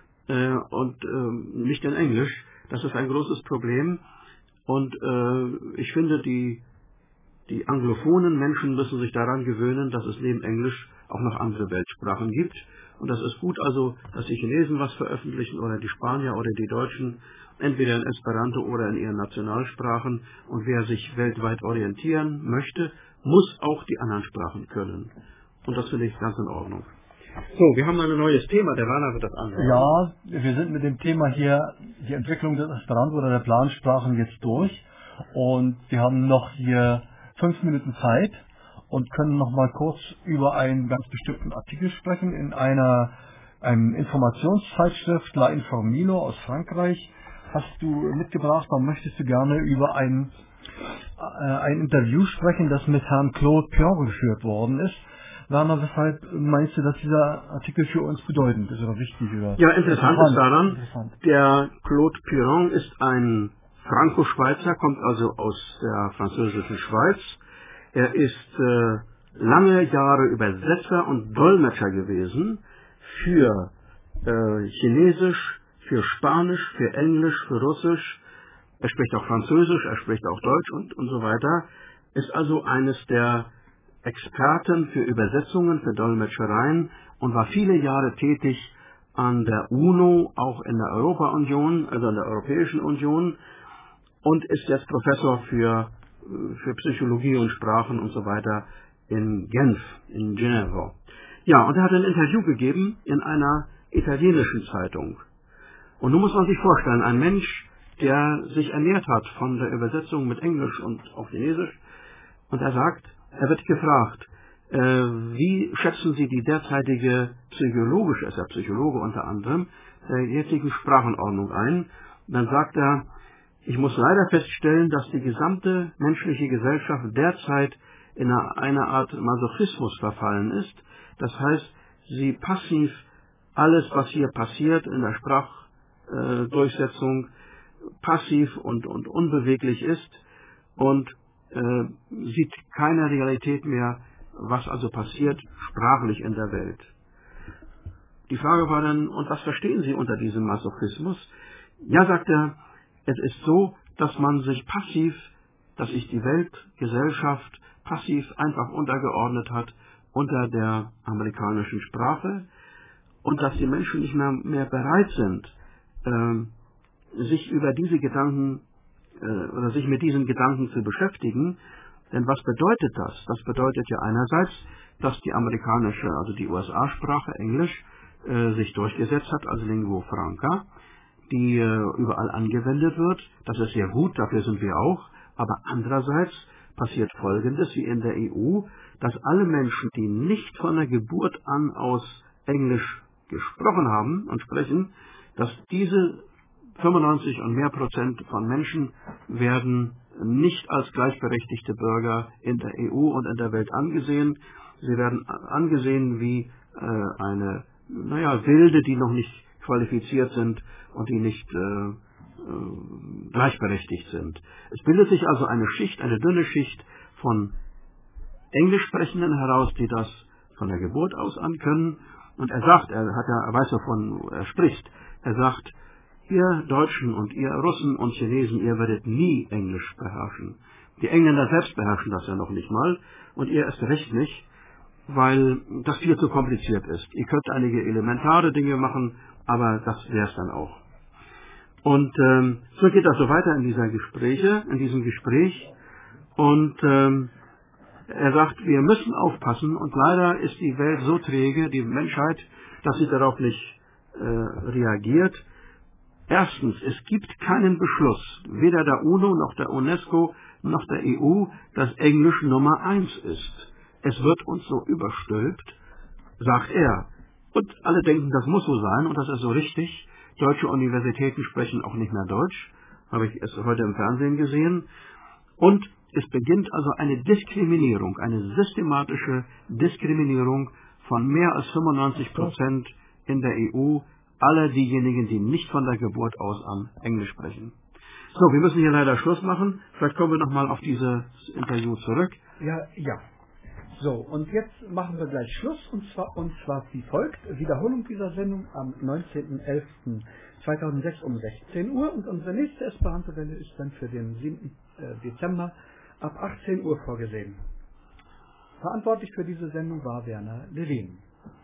[SPEAKER 4] und nicht in Englisch. Das ist ein großes Problem. Und ich finde, die anglophonen Menschen müssen sich daran gewöhnen, dass es neben Englisch auch noch andere Weltsprachen gibt. Und das ist gut also, dass die Chinesen was veröffentlichen oder die Spanier oder die Deutschen, entweder in Esperanto oder in ihren Nationalsprachen. Und wer sich weltweit orientieren möchte, muss auch die anderen Sprachen können. Und das finde ich ganz in Ordnung. So, wir haben ein neues Thema, der Werner wird das anhören.
[SPEAKER 3] Ja, wir sind mit dem Thema hier, die Entwicklung des Esperanto oder der Plansprachen jetzt durch. Und wir haben noch hier 5 Minuten Zeit und können noch mal kurz über einen ganz bestimmten Artikel sprechen in einer Informationszeitschrift La Informilo aus Frankreich. Hast du mitgebracht, dann möchtest du gerne über ein Interview sprechen, das mit Herrn Claude Piron geführt worden ist. Werner, weshalb meinst du, dass dieser Artikel für uns bedeutend ist oder wichtig? Oder
[SPEAKER 4] ja, interessant ist daran, der Claude Piron ist ein Franco-Schweizer, kommt also aus der französischen Schweiz. Er ist lange Jahre Übersetzer und Dolmetscher gewesen für Chinesisch, für Spanisch, für Englisch, für Russisch. Er spricht auch Französisch, er spricht auch Deutsch und so weiter. Ist also eines der Experten für Übersetzungen, für Dolmetschereien und war viele Jahre tätig an der UNO, auch in der Europa-Union, also in der Europäischen Union, und ist jetzt Professor für Psychologie und Sprachen und so weiter in Genf, in Geneva. Ja, und er hat ein Interview gegeben in einer italienischen Zeitung. Und nun muss man sich vorstellen, ein Mensch, der sich ernährt hat von der Übersetzung mit Englisch und auch Chinesisch, und er wird gefragt, wie schätzen Sie die derzeitige psychologische, er ist ja Psychologe unter anderem, der jetzigen Sprachenordnung ein? Und dann sagt er, ich muss leider feststellen, dass die gesamte menschliche Gesellschaft derzeit in eine Art Masochismus verfallen ist. Das heißt, sie passiv alles, was hier passiert in der Sprachdurchsetzung, passiv und unbeweglich ist und sieht keine Realität mehr, was also passiert sprachlich in der Welt. Die Frage war dann, und was verstehen Sie unter diesem Masochismus? Ja, sagt er, es ist so, dass man sich passiv dass sich die Weltgesellschaft passiv einfach untergeordnet hat unter der amerikanischen Sprache und dass die Menschen nicht mehr bereit sind, sich über diese Gedanken oder sich mit diesen Gedanken zu beschäftigen. Denn was bedeutet das? Das bedeutet ja einerseits, dass die amerikanische, also die USA-Sprache, Englisch, sich durchgesetzt hat als Lingua Franca, die überall angewendet wird. Das ist sehr gut, dafür sind wir auch. Aber andererseits passiert Folgendes, wie in der EU, dass alle Menschen, die nicht von der Geburt an aus Englisch gesprochen haben und sprechen, dass diese 95 und mehr Prozent von Menschen werden nicht als gleichberechtigte Bürger in der EU und in der Welt angesehen. Sie werden angesehen wie eine Wilde, die noch nicht qualifiziert sind und die nicht gleichberechtigt sind. Es bildet sich also eine Schicht, eine dünne Schicht von Englischsprechenden heraus, die das von der Geburt aus ankönnen. Und er sagt, er weiß, wovon er spricht. Er sagt, ihr Deutschen und ihr Russen und Chinesen, ihr werdet nie Englisch beherrschen. Die Engländer selbst beherrschen das ja noch nicht mal und ihr erst recht nicht, weil das viel zu kompliziert ist. Ihr könnt einige elementare Dinge machen, aber das wäre es dann auch. Und so geht das so weiter in diesem Gespräch. Und er sagt, wir müssen aufpassen und leider ist die Welt so träge, die Menschheit, dass sie darauf nicht reagiert. Erstens, es gibt keinen Beschluss, weder der UNO noch der UNESCO noch der EU, dass Englisch Nummer 1 ist. Es wird uns so überstülpt, sagt er. Und alle denken, das muss so sein und das ist so richtig. Deutsche Universitäten sprechen auch nicht mehr Deutsch, habe ich es heute im Fernsehen gesehen. Und es beginnt also eine Diskriminierung, eine systematische Diskriminierung von mehr als 95% in der EU, alle diejenigen, die nicht von der Geburt aus an Englisch sprechen. So, wir müssen hier leider Schluss machen. Vielleicht kommen wir nochmal auf dieses Interview zurück.
[SPEAKER 1] Ja. So, und jetzt machen wir gleich Schluss, und zwar wie folgt. Wiederholung dieser Sendung am 19.11.2006 um 16 Uhr und unsere nächste Esperanto-Welle ist dann für den 7. Dezember ab 18 Uhr vorgesehen. Verantwortlich für diese Sendung war Werner Levin.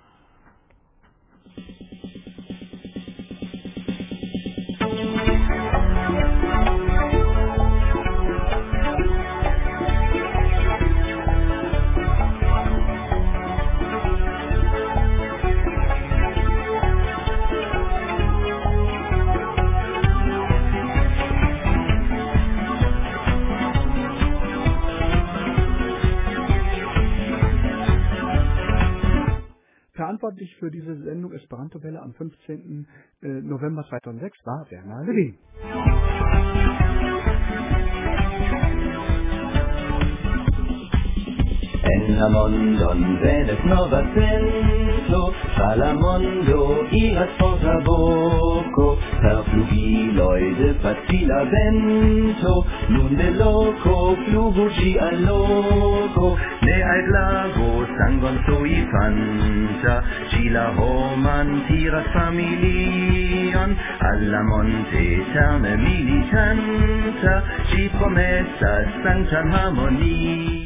[SPEAKER 1] Verantwortlich für diese Sendung Esperanto-Welle am 15. November 2006 war Werner Levin.
[SPEAKER 2] En la mondon venes nova sento, tra la mondo iras forta voco, per flugiloi de facila vento, nun de loco flugu gi al loco, ne al lago sangon sui fanta, gi la homan tiras familion, alla monte eterne militanta, gi promessas sanctam harmonie.